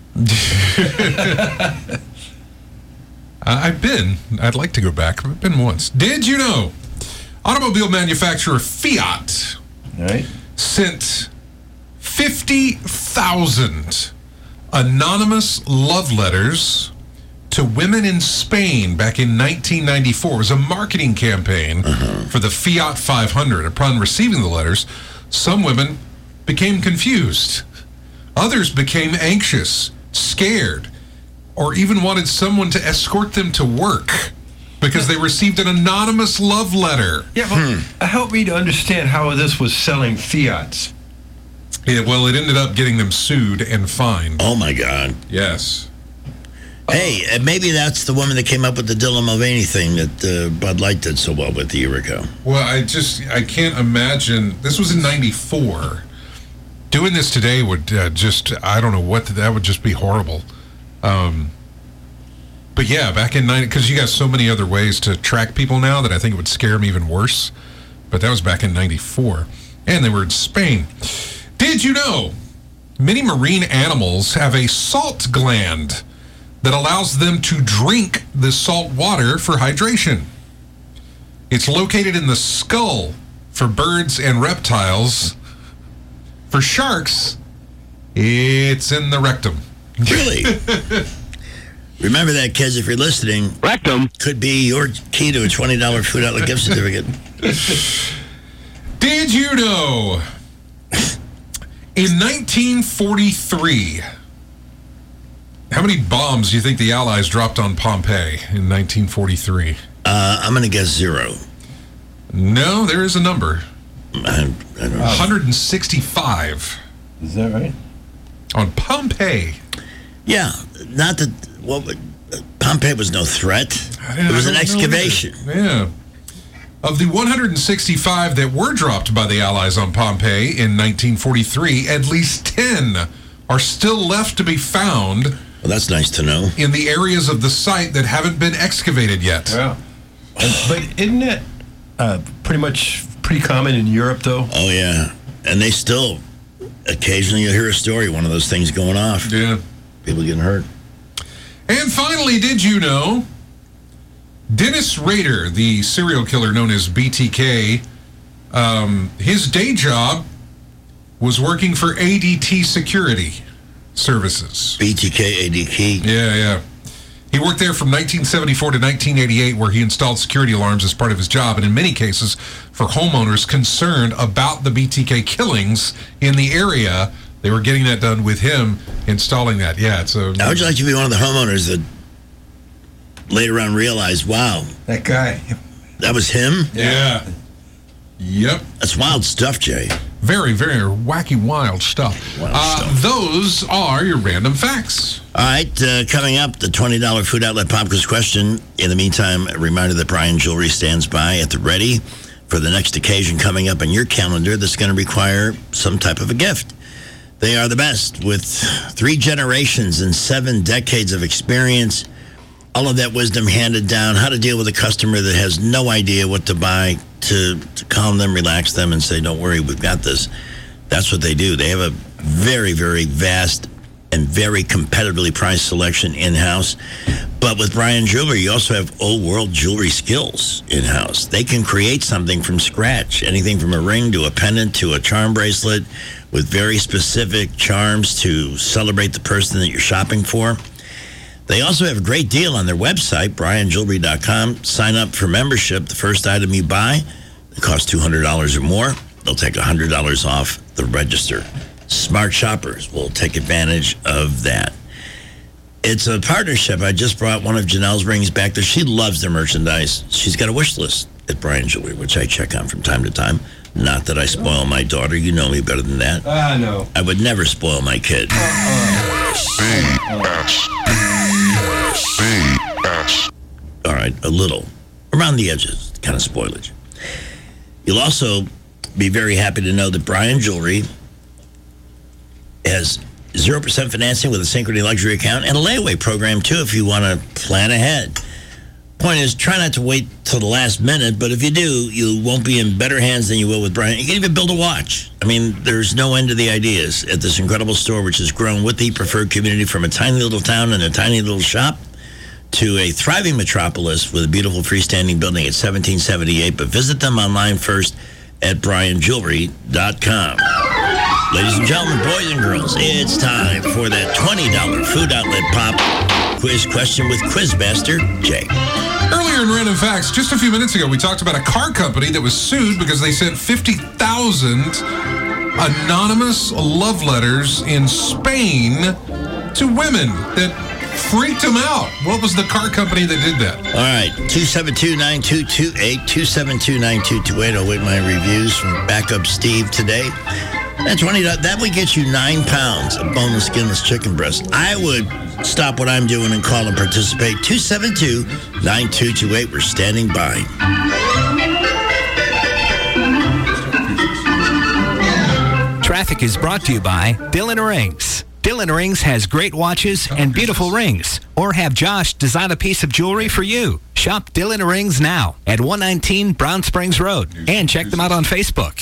I've been. I'd like to go back. I've been once. Did you know automobile manufacturer Fiat
right.
sent fifty thousand anonymous love letters to women in Spain back in nineteen ninety-four. It was a marketing campaign uh-huh. for the Fiat five hundred. Upon receiving the letters, some women became confused. Others became anxious, scared, or even wanted someone to escort them to work because they received an anonymous love letter.
Yeah, well, hmm. help me to understand how this was selling Fiats.
Yeah, well, it ended up getting them sued and fined.
Oh, my God.
Yes.
Hey, uh, maybe that's the woman that came up with the Dylan Mulvaney thing that uh, Bud Light did so well with a year ago.
Well, I just, I can't imagine. This was in ninety-four. Doing this today would uh, just, I don't know what, that would just be horrible. Um, but yeah, back in ninety, because you got so many other ways to track people now that I think it would scare them even worse. But that was back in ninety-four. And they were in Spain. Did you know many marine animals have a salt gland that allows them to drink the salt water for hydration? It's located in the skull for birds and reptiles. For sharks, it's in the rectum.
Really? Remember that, kids, if you're listening.
Rectum
could be your key to a twenty dollars food outlet gift certificate.
Did you know in nineteen forty-three, how many bombs do you think the Allies dropped on Pompeii in nineteen forty-three?
Uh, I'm going to guess zero.
No, there is a number.
I, I don't know.
one hundred sixty-five.
Is that right?
On Pompeii.
Yeah, not that. Well, Pompeii was no threat. It was an excavation.
Yeah. Of the one hundred sixty-five that were dropped by the Allies on Pompeii in nineteen forty-three, at least ten are still left to be found.
Well, that's nice to know.
In the areas of the site that haven't been excavated yet.
Yeah. But isn't it uh, pretty much pretty common in Europe, though?
Oh, yeah. And they still, occasionally you'll hear a story, one of those things going off.
Yeah.
People getting hurt.
And finally, did you know Dennis Rader, the serial killer known as B T K, Um, his day job was working for A D T Security Services.
B T K, A D T.
Yeah, yeah. He worked there from nineteen seventy-four to nineteen eighty-eight, where he installed security alarms as part of his job, and in many cases for homeowners concerned about the B T K killings in the area, they were getting that done with him installing that. Yeah, it's a...
How would you like to be one of the homeowners that later on realized, wow,
that guy,
that was him?
Yeah. Yep.
That's wild stuff, Jay.
Very, very wacky, wild stuff.
Wild
uh,
stuff.
Those are your random facts.
All right, uh, coming up, the twenty dollars Food Outlet Pop Quiz question. In the meantime, a reminder that Brian Jewelry stands by at the ready for the next occasion coming up on your calendar that's going to require some type of a gift. They are the best with three generations and seven decades of experience. All of that wisdom handed down, how to deal with a customer that has no idea what to buy, to, to calm them, relax them, and say, don't worry, we've got this. That's what they do. They have a very, very vast and very competitively priced selection in-house. But with Brian Jewelry, you also have old world jewelry skills in-house. They can create something from scratch, anything from a ring to a pendant to a charm bracelet with very specific charms to celebrate the person that you're shopping for. They also have a great deal on their website, brian jewelry dot com. Sign up for membership. The first item you buy, it costs two hundred dollars or more. They'll take one hundred dollars off the register. Smart shoppers will take advantage of that. It's a partnership. I just brought one of Janelle's rings back there. She loves their merchandise. She's got a wish list at Brian Jewelry, which I check on from time to time. Not that I spoil my daughter. You know me better than that.
I know.
I would never spoil my kid. All right, a little. Around the edges, kind of spoilage. You'll also be very happy to know that Brian Jewelry has zero percent financing with a Synchrony Luxury account and a layaway program, too, if you want to plan ahead. Point is, try not to wait till the last minute, but if you do, you won't be in better hands than you will with Brian. You can even build a watch. I mean, there's no end to the ideas at this incredible store, which has grown with the preferred community from a tiny little town and a tiny little shop to a thriving metropolis with a beautiful freestanding building at seventeen seventy-eight. But visit them online first at brian jewelry dot com. Ladies and gentlemen, boys and girls, it's time for that twenty dollars Food Outlet Pop Quiz question with Quizmaster Jay.
Earlier in Random Facts, just a few minutes ago, we talked about a car company that was sued because they sent fifty thousand anonymous love letters in Spain to women that freaked them out. What was the car company that did that?
All right, two seven two, nine two two eight, two seven two, nine two two eight. I'll wait my reviews from Backup Steve today. That twenty dollars, that would get you nine pounds of boneless, skinless chicken breast. I would stop what I'm doing and call and participate. two seven two, nine two two eight. We're standing by.
Traffic is brought to you by Dylan Rings. Dylan Rings has great watches and beautiful rings. Or have Josh design a piece of jewelry for you. Shop Dylan Rings now at one nineteen Brown Springs Road. And check them out on Facebook.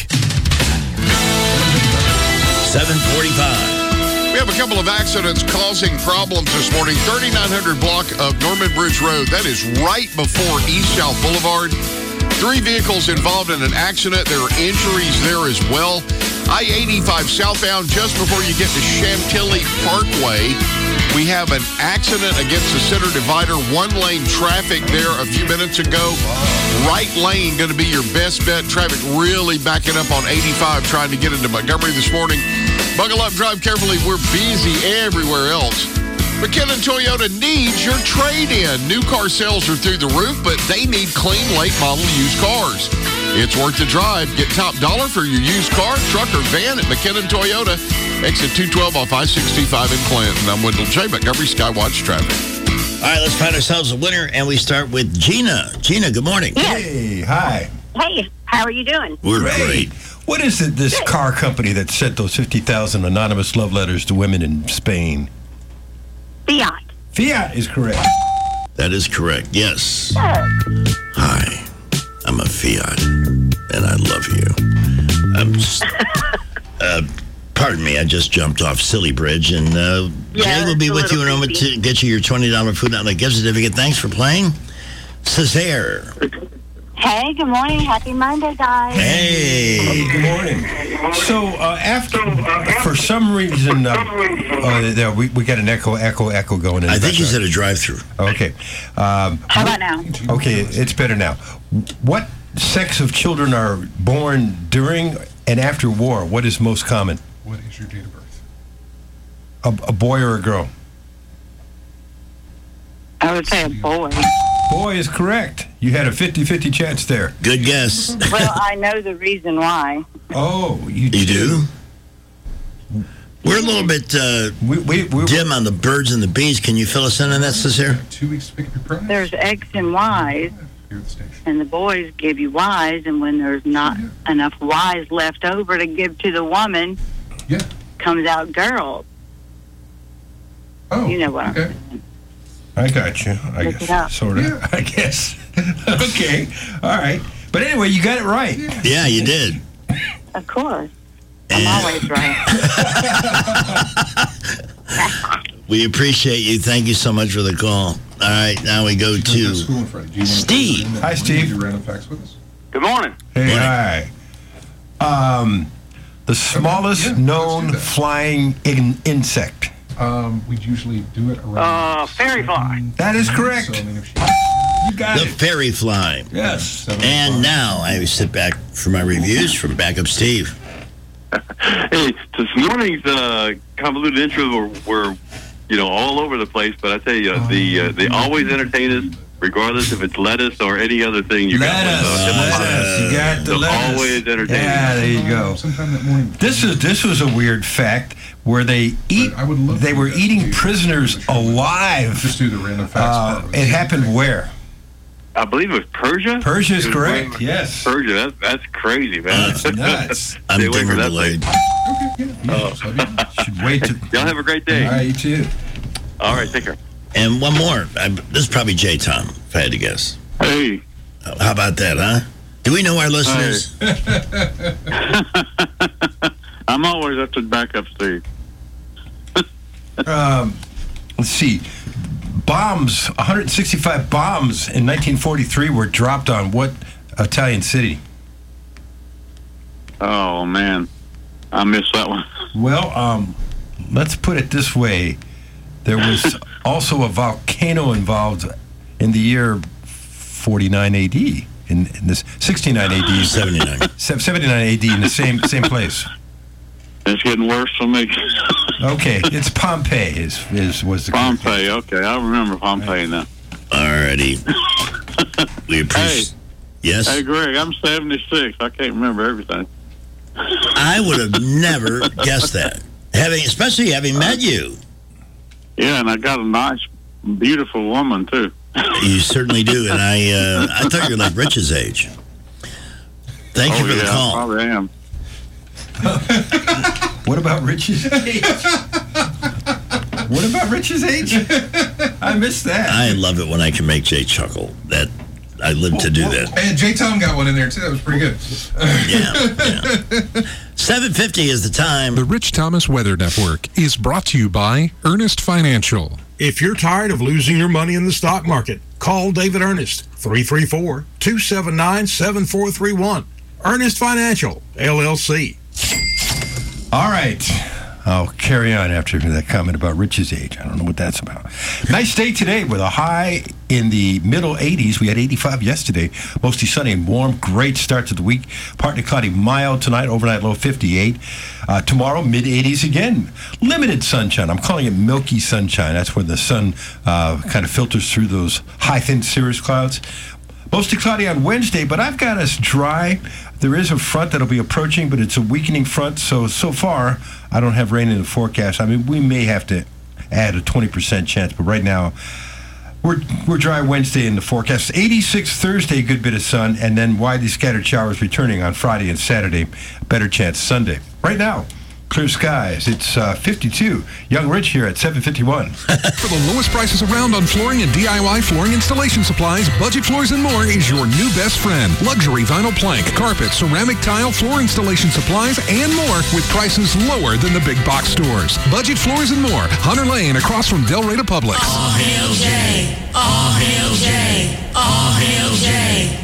seven forty-five.
We have a couple of accidents causing problems this morning. thirty-nine hundred block of Norman Bridge Road. That is right before East South Boulevard. Three vehicles involved in an accident. There are injuries there as well. I eighty-five southbound just before you get to Chantilly Parkway. We have an accident against the center divider. One-lane traffic there a few minutes ago. Right lane going to be your best bet. Traffic really backing up on eighty-five trying to get into Montgomery this morning. Buckle up, drive carefully. We're busy everywhere else. McKinnon Toyota needs your trade-in. New car sales are through the roof, but they need clean, late-model used cars. It's worth the drive. Get top dollar for your used car, truck, or van at McKinnon Toyota. Exit two twelve off I sixty-five in Clinton. I'm Wendell J. Montgomery Skywatch Traffic.
All right, let's find ourselves a winner, and we start with Gina. Gina, good morning.
Yes.
Hey, hi.
Hey, how are you doing?
We're great.
What is it, this
Good.
car company that sent those fifty thousand anonymous love letters to women in Spain?
Fiat.
Fiat is correct.
That is correct, yes. Hi, I'm a Fiat, and I love you. I'm just, uh, pardon me, I just jumped off Silly Bridge, and uh,
Yeah,
Jay will be
it's a
with you in a
little
moment
creepy.
to get you your twenty dollars Food Outlet gift certificate. Thanks for playing. Cesare.
Hey, good morning. Happy Monday, guys.
Hey.
Good morning. So, uh, after, for some reason, uh, uh, there, we, we got an echo, echo, echo going in.
I think you said a drive-through.
Okay. Um,
How about now?
Okay, it's better now. What sex of children are born during and after war? What is most common?
What is your date of birth?
A, a boy or a girl?
I would say a boy.
Boy is correct. You had a fifty-fifty chance there.
Good guess.
Well, I know the reason why.
Oh, you,
You do? We're a little bit uh,
we, we, we,
dim on the birds and the bees. Can you fill us in on that, Cicero?
Two weeks to pick up your prize.
There's X and Y's,
Here at the station.
and the boys give you Y's, and when there's not enough Y's left over to give to the woman,
Yeah.
comes out girls.
Oh,
You know what I'm
okay.
saying.
I got you. I
Look it
guess.
up.
Sort of. I guess. Okay. All right. But anyway, you got it right.
Yeah, you did.
Of course. I'm
And
always right.
we appreciate you. Thank you so much for the call. All right, now we go to
School on Friday. Do you want to
Steve.
do
Hi, Steve.
Do random facts with us?
Good morning.
Hey, hi. Um, the smallest
yeah, let's
known
do that.
flying in- insect.
Um, we usually do it around.
Uh, fairy fly.
That is correct.
So, I mean, if she,
You got
the
it.
fairy fly.
Yes.
And now I sit back for my reviews from Backup Steve.
Hey, this morning's uh, convoluted intro were, were, you know, all over the place. But I tell you, uh, the uh, they always entertain us, regardless if it's lettuce or any other thing you got.
Lettuce.
with, uh,
Lettuce. You got the
They're
lettuce.
always entertaining.
Yeah, there you go.
sometime that morning.
This is this was a weird fact where they eat.
I would love
They
to
were
do that.
eating
Do-
prisoners alive.
Just do the random facts.
Uh,
part of
it happened where?
I believe it was Persia.
Persia is
It was
correct.
where-
Yes.
Persia. That's that's crazy, man.
That's nuts.
I'm
Stay away
dimmer
from that
delayed.
place.
Okay, yeah.
Oh.
Should wait to.
Y'all have a great day.
All right, you too.
All right, take care.
And one more. I, this is probably J Tom, if I had to guess.
Hey.
How about that, huh? Do we know our listeners?
I'm always up to backup, Steve.
Um, let's see. Bombs, one hundred sixty-five bombs in nineteen forty-three were dropped on what Italian city?
Oh man, I missed that one.
Well, um, let's put it this way. There was also a volcano involved in the year forty-nine A D. In, in this sixty-nine A D.
seventy-nine.
seventy-nine A D in the same same place.
It's getting worse for me.
Okay, it's Pompeii is, is was the
Pompeii. Okay, I remember Pompeii now.
Alrighty. We appreciate. Yes.
Hey, Greg, I'm seventy-six. I can't remember everything.
I would have never guessed that. Having, especially having met you.
Yeah, and I got a nice, beautiful woman too.
You certainly do, and I uh, I thought you were like Rich's age. Thank you
Oh,
for
yeah,
the
I
call.
probably am.
What about Rich's age? What about Rich's age? I missed that.
I love it when I can make Jay chuckle. That I live to do that.
And J Tom got one in there too. That was pretty good.
Yeah, yeah. seven fifty is the time.
The Rich Thomas Weather Network is brought to you by Ernest Financial.
If you're tired of losing your money in the stock market, call David Ernest, three three four, two seven nine, seven four three one. Ernest Financial, L L C.
All right. I'll carry on after that comment about Rich's age. I don't know what that's about. Nice day today with a high in the middle eighties. We had eighty-five yesterday. Mostly sunny and warm. Great start to the week. Partly cloudy, mild tonight. Overnight low fifty-eight. Uh, tomorrow, mid eighties again. Limited sunshine. I'm calling it milky sunshine. That's when the sun uh, kind of filters through those high, thin cirrus clouds. Mostly cloudy on Wednesday, but I've got us dry. There is a front that'll be approaching, but it's a weakening front. So, so far, I don't have rain in the forecast. I mean, we may have to add a twenty percent chance, but right now, we're we're dry Wednesday in the forecast. eighty-six Thursday, good bit of sun, and then widely scattered showers returning on Friday and Saturday. Better chance Sunday. Right now, clear skies. It's uh, fifty-two. Young Rich here at seven fifty-one.
For the lowest prices around on flooring and D I Y flooring installation supplies, Budget Floors and More is your new best friend. Luxury vinyl plank, carpet, ceramic tile, floor installation supplies, and more with prices lower than the big box stores. Budget Floors and More, Hunter Lane across from Del Rey Publix.
All hail Jay. All hail Jay. All hail Jay.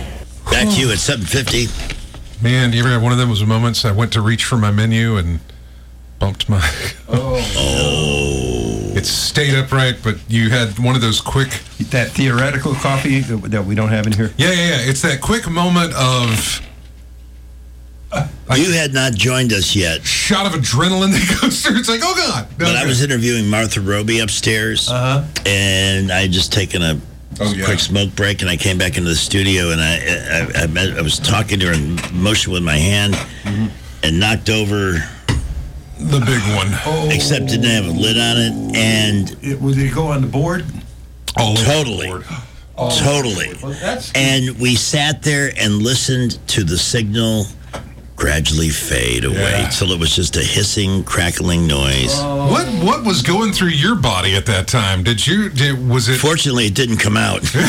Back to you at seven fifty.
Man, do you ever have one of those moments I went to reach for my menu and bumped my...
Oh.
oh.
It stayed upright, but you had one of those quick...
That theoretical coffee that we don't have in here?
Yeah, yeah, yeah. It's that quick moment of...
Uh, you had not joined us yet.
Shot of adrenaline that goes through. It's like, oh, God. No,
but
okay.
I was interviewing Martha Roby upstairs, uh-huh. and I had just taken a oh, yeah. quick smoke break, and I came back into the studio, and I I, I, met, I was talking to her and motioned with my hand mm-hmm. and knocked over...
The big one.
Oh. Except it didn't have a lid on it, and...
It, did it go on the board?
Oh, totally. Board. Oh. Totally. Well, that's and we sat there and listened to the signal... gradually fade away yeah. till it was just a hissing, crackling noise.
Oh. What what was going through your body at that time? Did you did, was it?
Fortunately, it didn't come out.
so,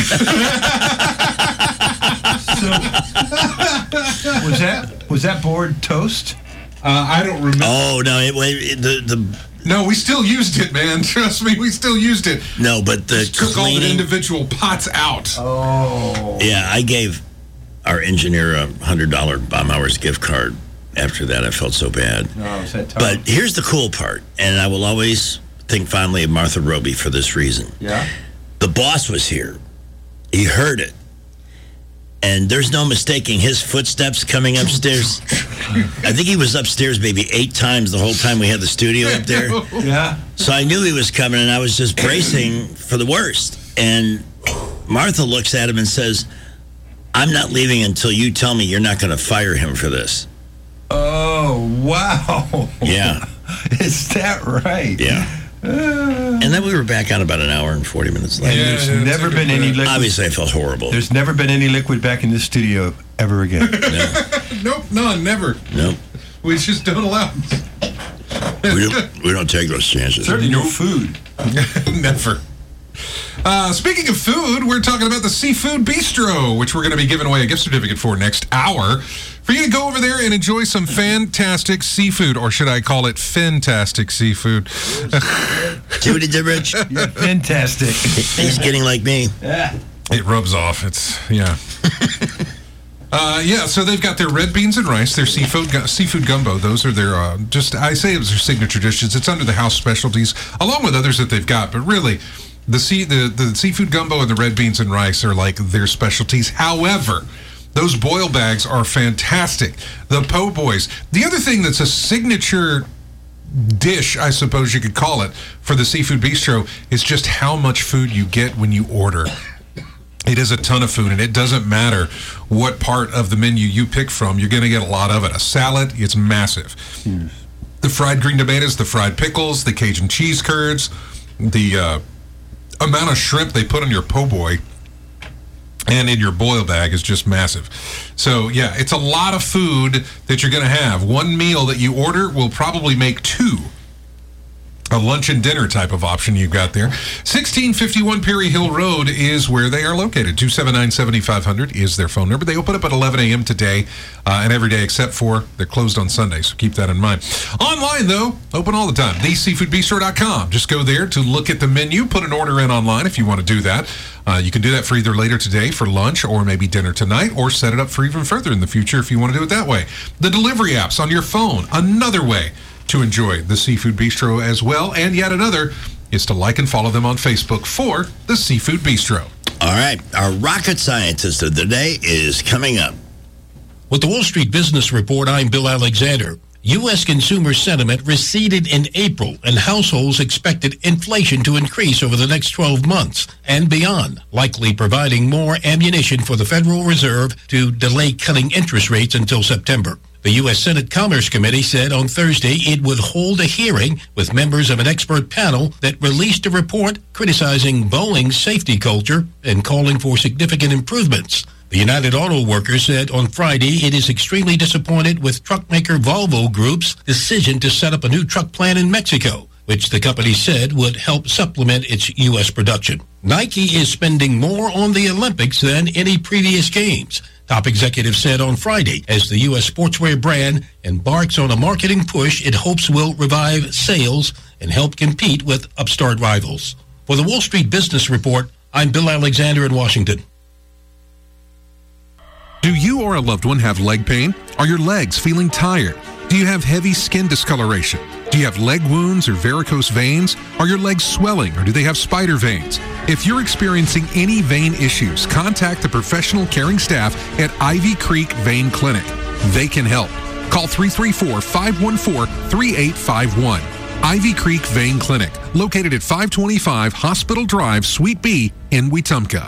was that was that board toast?
Uh, I don't remember.
Oh no! It, it the the.
No, we still used it, man. Trust me, we still used it.
No, but the
Just took all the individual pots out.
Oh.
Yeah, I gave our engineer a hundred dollar Bomb Hours gift card. After that, I felt so bad.
No, was that tough?
But here's the cool part, and I will always think fondly of Martha Roby for this reason.
Yeah.
The boss was here. He heard it. And there's no mistaking his footsteps coming upstairs. I think he was upstairs maybe eight times the whole time we had the studio up there.
Yeah.
So I knew he was coming, and I was just bracing for the worst. And Martha looks at him and says, I'm not leaving until you tell me you're not going to fire him for this.
Oh, wow.
Yeah.
Is that right?
Yeah. Uh, and then we were back on about an hour and forty minutes later.
Yeah, there's yeah, never been any liquid.
Obviously, I felt horrible.
There's never been any liquid back in this studio ever again.
No.
Nope, none, never.
Nope.
We just don't allow
we, don't, we don't take those chances.
Certainly no food.
Never. Uh, speaking of food, we're talking about the Seafood Bistro, which we're going to be giving away a gift certificate for next hour. For you to go over there and enjoy some fantastic seafood, or should I call it fantastic seafood?
See what he did, Rich?
You're fantastic.
He's getting like me.
Yeah.
It rubs off. It's, yeah. Uh, yeah, so they've got their red beans and rice, their seafood gu- seafood gumbo. Those are their, uh, just, I say it was their signature dishes. It's under the house specialties, along with others that they've got. But really, the sea, the, the seafood gumbo and the red beans and rice are like their specialties. However, those boil bags are fantastic. The po' boys. The other thing that's a signature dish, I suppose you could call it, for the Seafood Bistro is just how much food you get when you order. It is a ton of food, and it doesn't matter what part of the menu you pick from. You're going to get a lot of it. A salad, it's massive. Mm. The fried green tomatoes, the fried pickles, the Cajun cheese curds, the uh, amount of shrimp they put on your po' boy and in your boil bag is just massive. So, yeah, it's a lot of food that you're going to have. One meal that you order will probably make two. A lunch and dinner type of option you've got there. sixteen fifty-one Perry Hill Road is where they are located. two seven nine, seven five zero zero is their phone number. They open up at eleven a.m. today uh, and every day except for they're closed on Sunday, so keep that in mind. Online, though, open all the time. the seafood bistro dot com. Just go there to look at the menu, put an order in online if you want to do that. Uh, you can do that for either later today for lunch or maybe dinner tonight, or set it up for even further in the future if you want to do it that way. The delivery apps on your phone, another way to enjoy the Seafood Bistro as well. And yet another is to like and follow them on Facebook for the Seafood Bistro.
All right. Our rocket scientist of the day is coming up.
With the Wall Street Business Report, I'm Bill Alexander. U S consumer sentiment receded in April, and households expected inflation to increase over the next twelve months and beyond, likely providing more ammunition for the Federal Reserve to delay cutting interest rates until September. The U S Senate Commerce Committee said on Thursday it would hold a hearing with members of an expert panel that released a report criticizing Boeing's safety culture and calling for significant improvements. The United Auto Workers said on Friday it is extremely disappointed with truckmaker Volvo Group's decision to set up a new truck plant in Mexico, which the company said would help supplement its U S production. Nike is spending more on the Olympics than any previous games, top executives said on Friday, as the U S sportswear brand embarks on a marketing push it hopes will revive sales and help compete with upstart rivals. For the Wall Street Business Report, I'm Bill Alexander in Washington.
Do you or a loved one have leg pain? Are your legs feeling tired? Do you have heavy skin discoloration? Do you have leg wounds or varicose veins? Are your legs swelling or do they have spider veins? If you're experiencing any vein issues, contact the professional caring staff at Ivy Creek Vein Clinic. They can help. Call three three four, five one four, three eight five one. Ivy Creek Vein Clinic, located at five twenty-five Hospital Drive, Suite B in Wetumpka.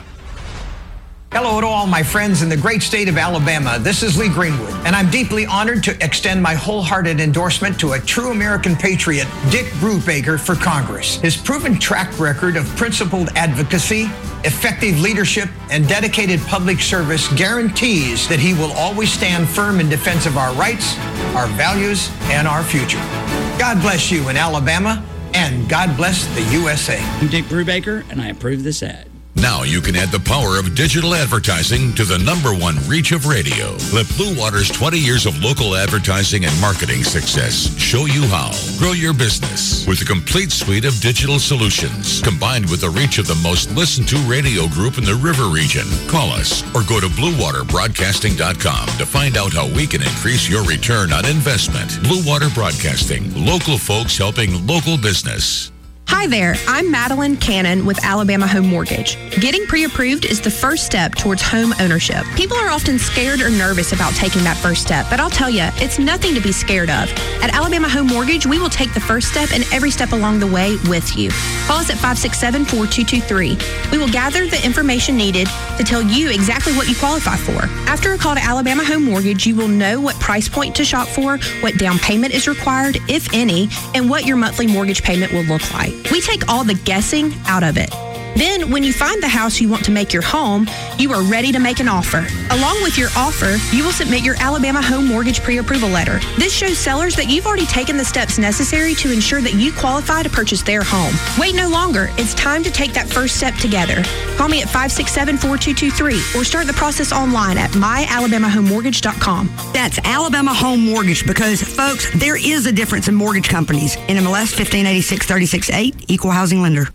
Hello to all my friends in the great state of Alabama. This is Lee Greenwood, and I'm deeply honored to extend my wholehearted endorsement to a true American patriot, Dick Brubaker, for Congress. His proven track record of principled advocacy, effective leadership, and dedicated public service guarantees that he will always stand firm in defense of our rights, our values, and our future. God bless you in Alabama, and God bless the U S A.
I'm Dick Brubaker, and I approve this ad.
Now you can add the power of digital advertising to the number one reach of radio. Let Blue Water's twenty years of local advertising and marketing success show you how. Grow your business with a complete suite of digital solutions, combined with the reach of the most listened to radio group in the River region. Call us or go to blue water broadcasting dot com to find out how we can increase your return on investment. Blue Water Broadcasting, local folks helping local business.
Hi there, I'm Madeline Cannon with Alabama Home Mortgage. Getting pre-approved is the first step towards home ownership. People are often scared or nervous about taking that first step, but I'll tell you, it's nothing to be scared of. At Alabama Home Mortgage, we will take the first step and every step along the way with you. Call us at five six seven, four two two three. We will gather the information needed to tell you exactly what you qualify for. After a call to Alabama Home Mortgage, you will know what price point to shop for, what down payment is required, if any, and what your monthly mortgage payment will look like. We take all the guessing out of it. Then, when you find the house you want to make your home, you are ready to make an offer. Along with your offer, you will submit your Alabama Home Mortgage pre-approval letter. This shows sellers that you've already taken the steps necessary to ensure that you qualify to purchase their home. Wait no longer. It's time to take that first step together. Call me at five six seven, four two two three or start the process online at my alabama home mortgage dot com.
That's Alabama Home Mortgage because, folks, there is a difference in mortgage companies. N M L S fifteen eighty-six, thirty-six eight, Equal Housing Lender.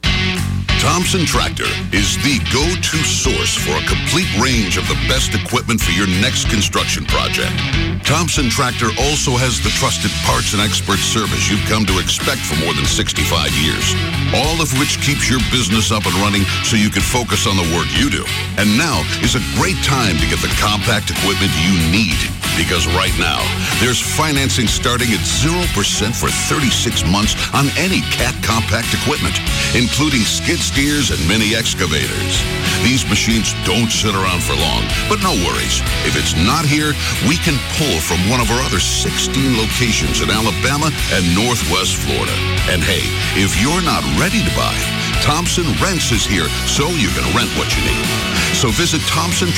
Thompson Tractor is the go-to source for a complete range of the best equipment for your next construction project. Thompson Tractor also has the trusted parts and expert service you've come to expect for more than sixty-five years, all of which keeps your business up and running so you can focus on the work you do. And now is a great time to get the compact equipment you need, because right now, there's financing starting at zero percent for thirty-six months on any Cat compact equipment, including skid steers and mini excavators. These machines don't sit around for long, but no worries. If it's not here, we can pull from one of our other sixteen locations in Alabama and Northwest Florida. And hey, if you're not ready to buy, Thompson Rents is here so you can rent what you need. So visit Thompson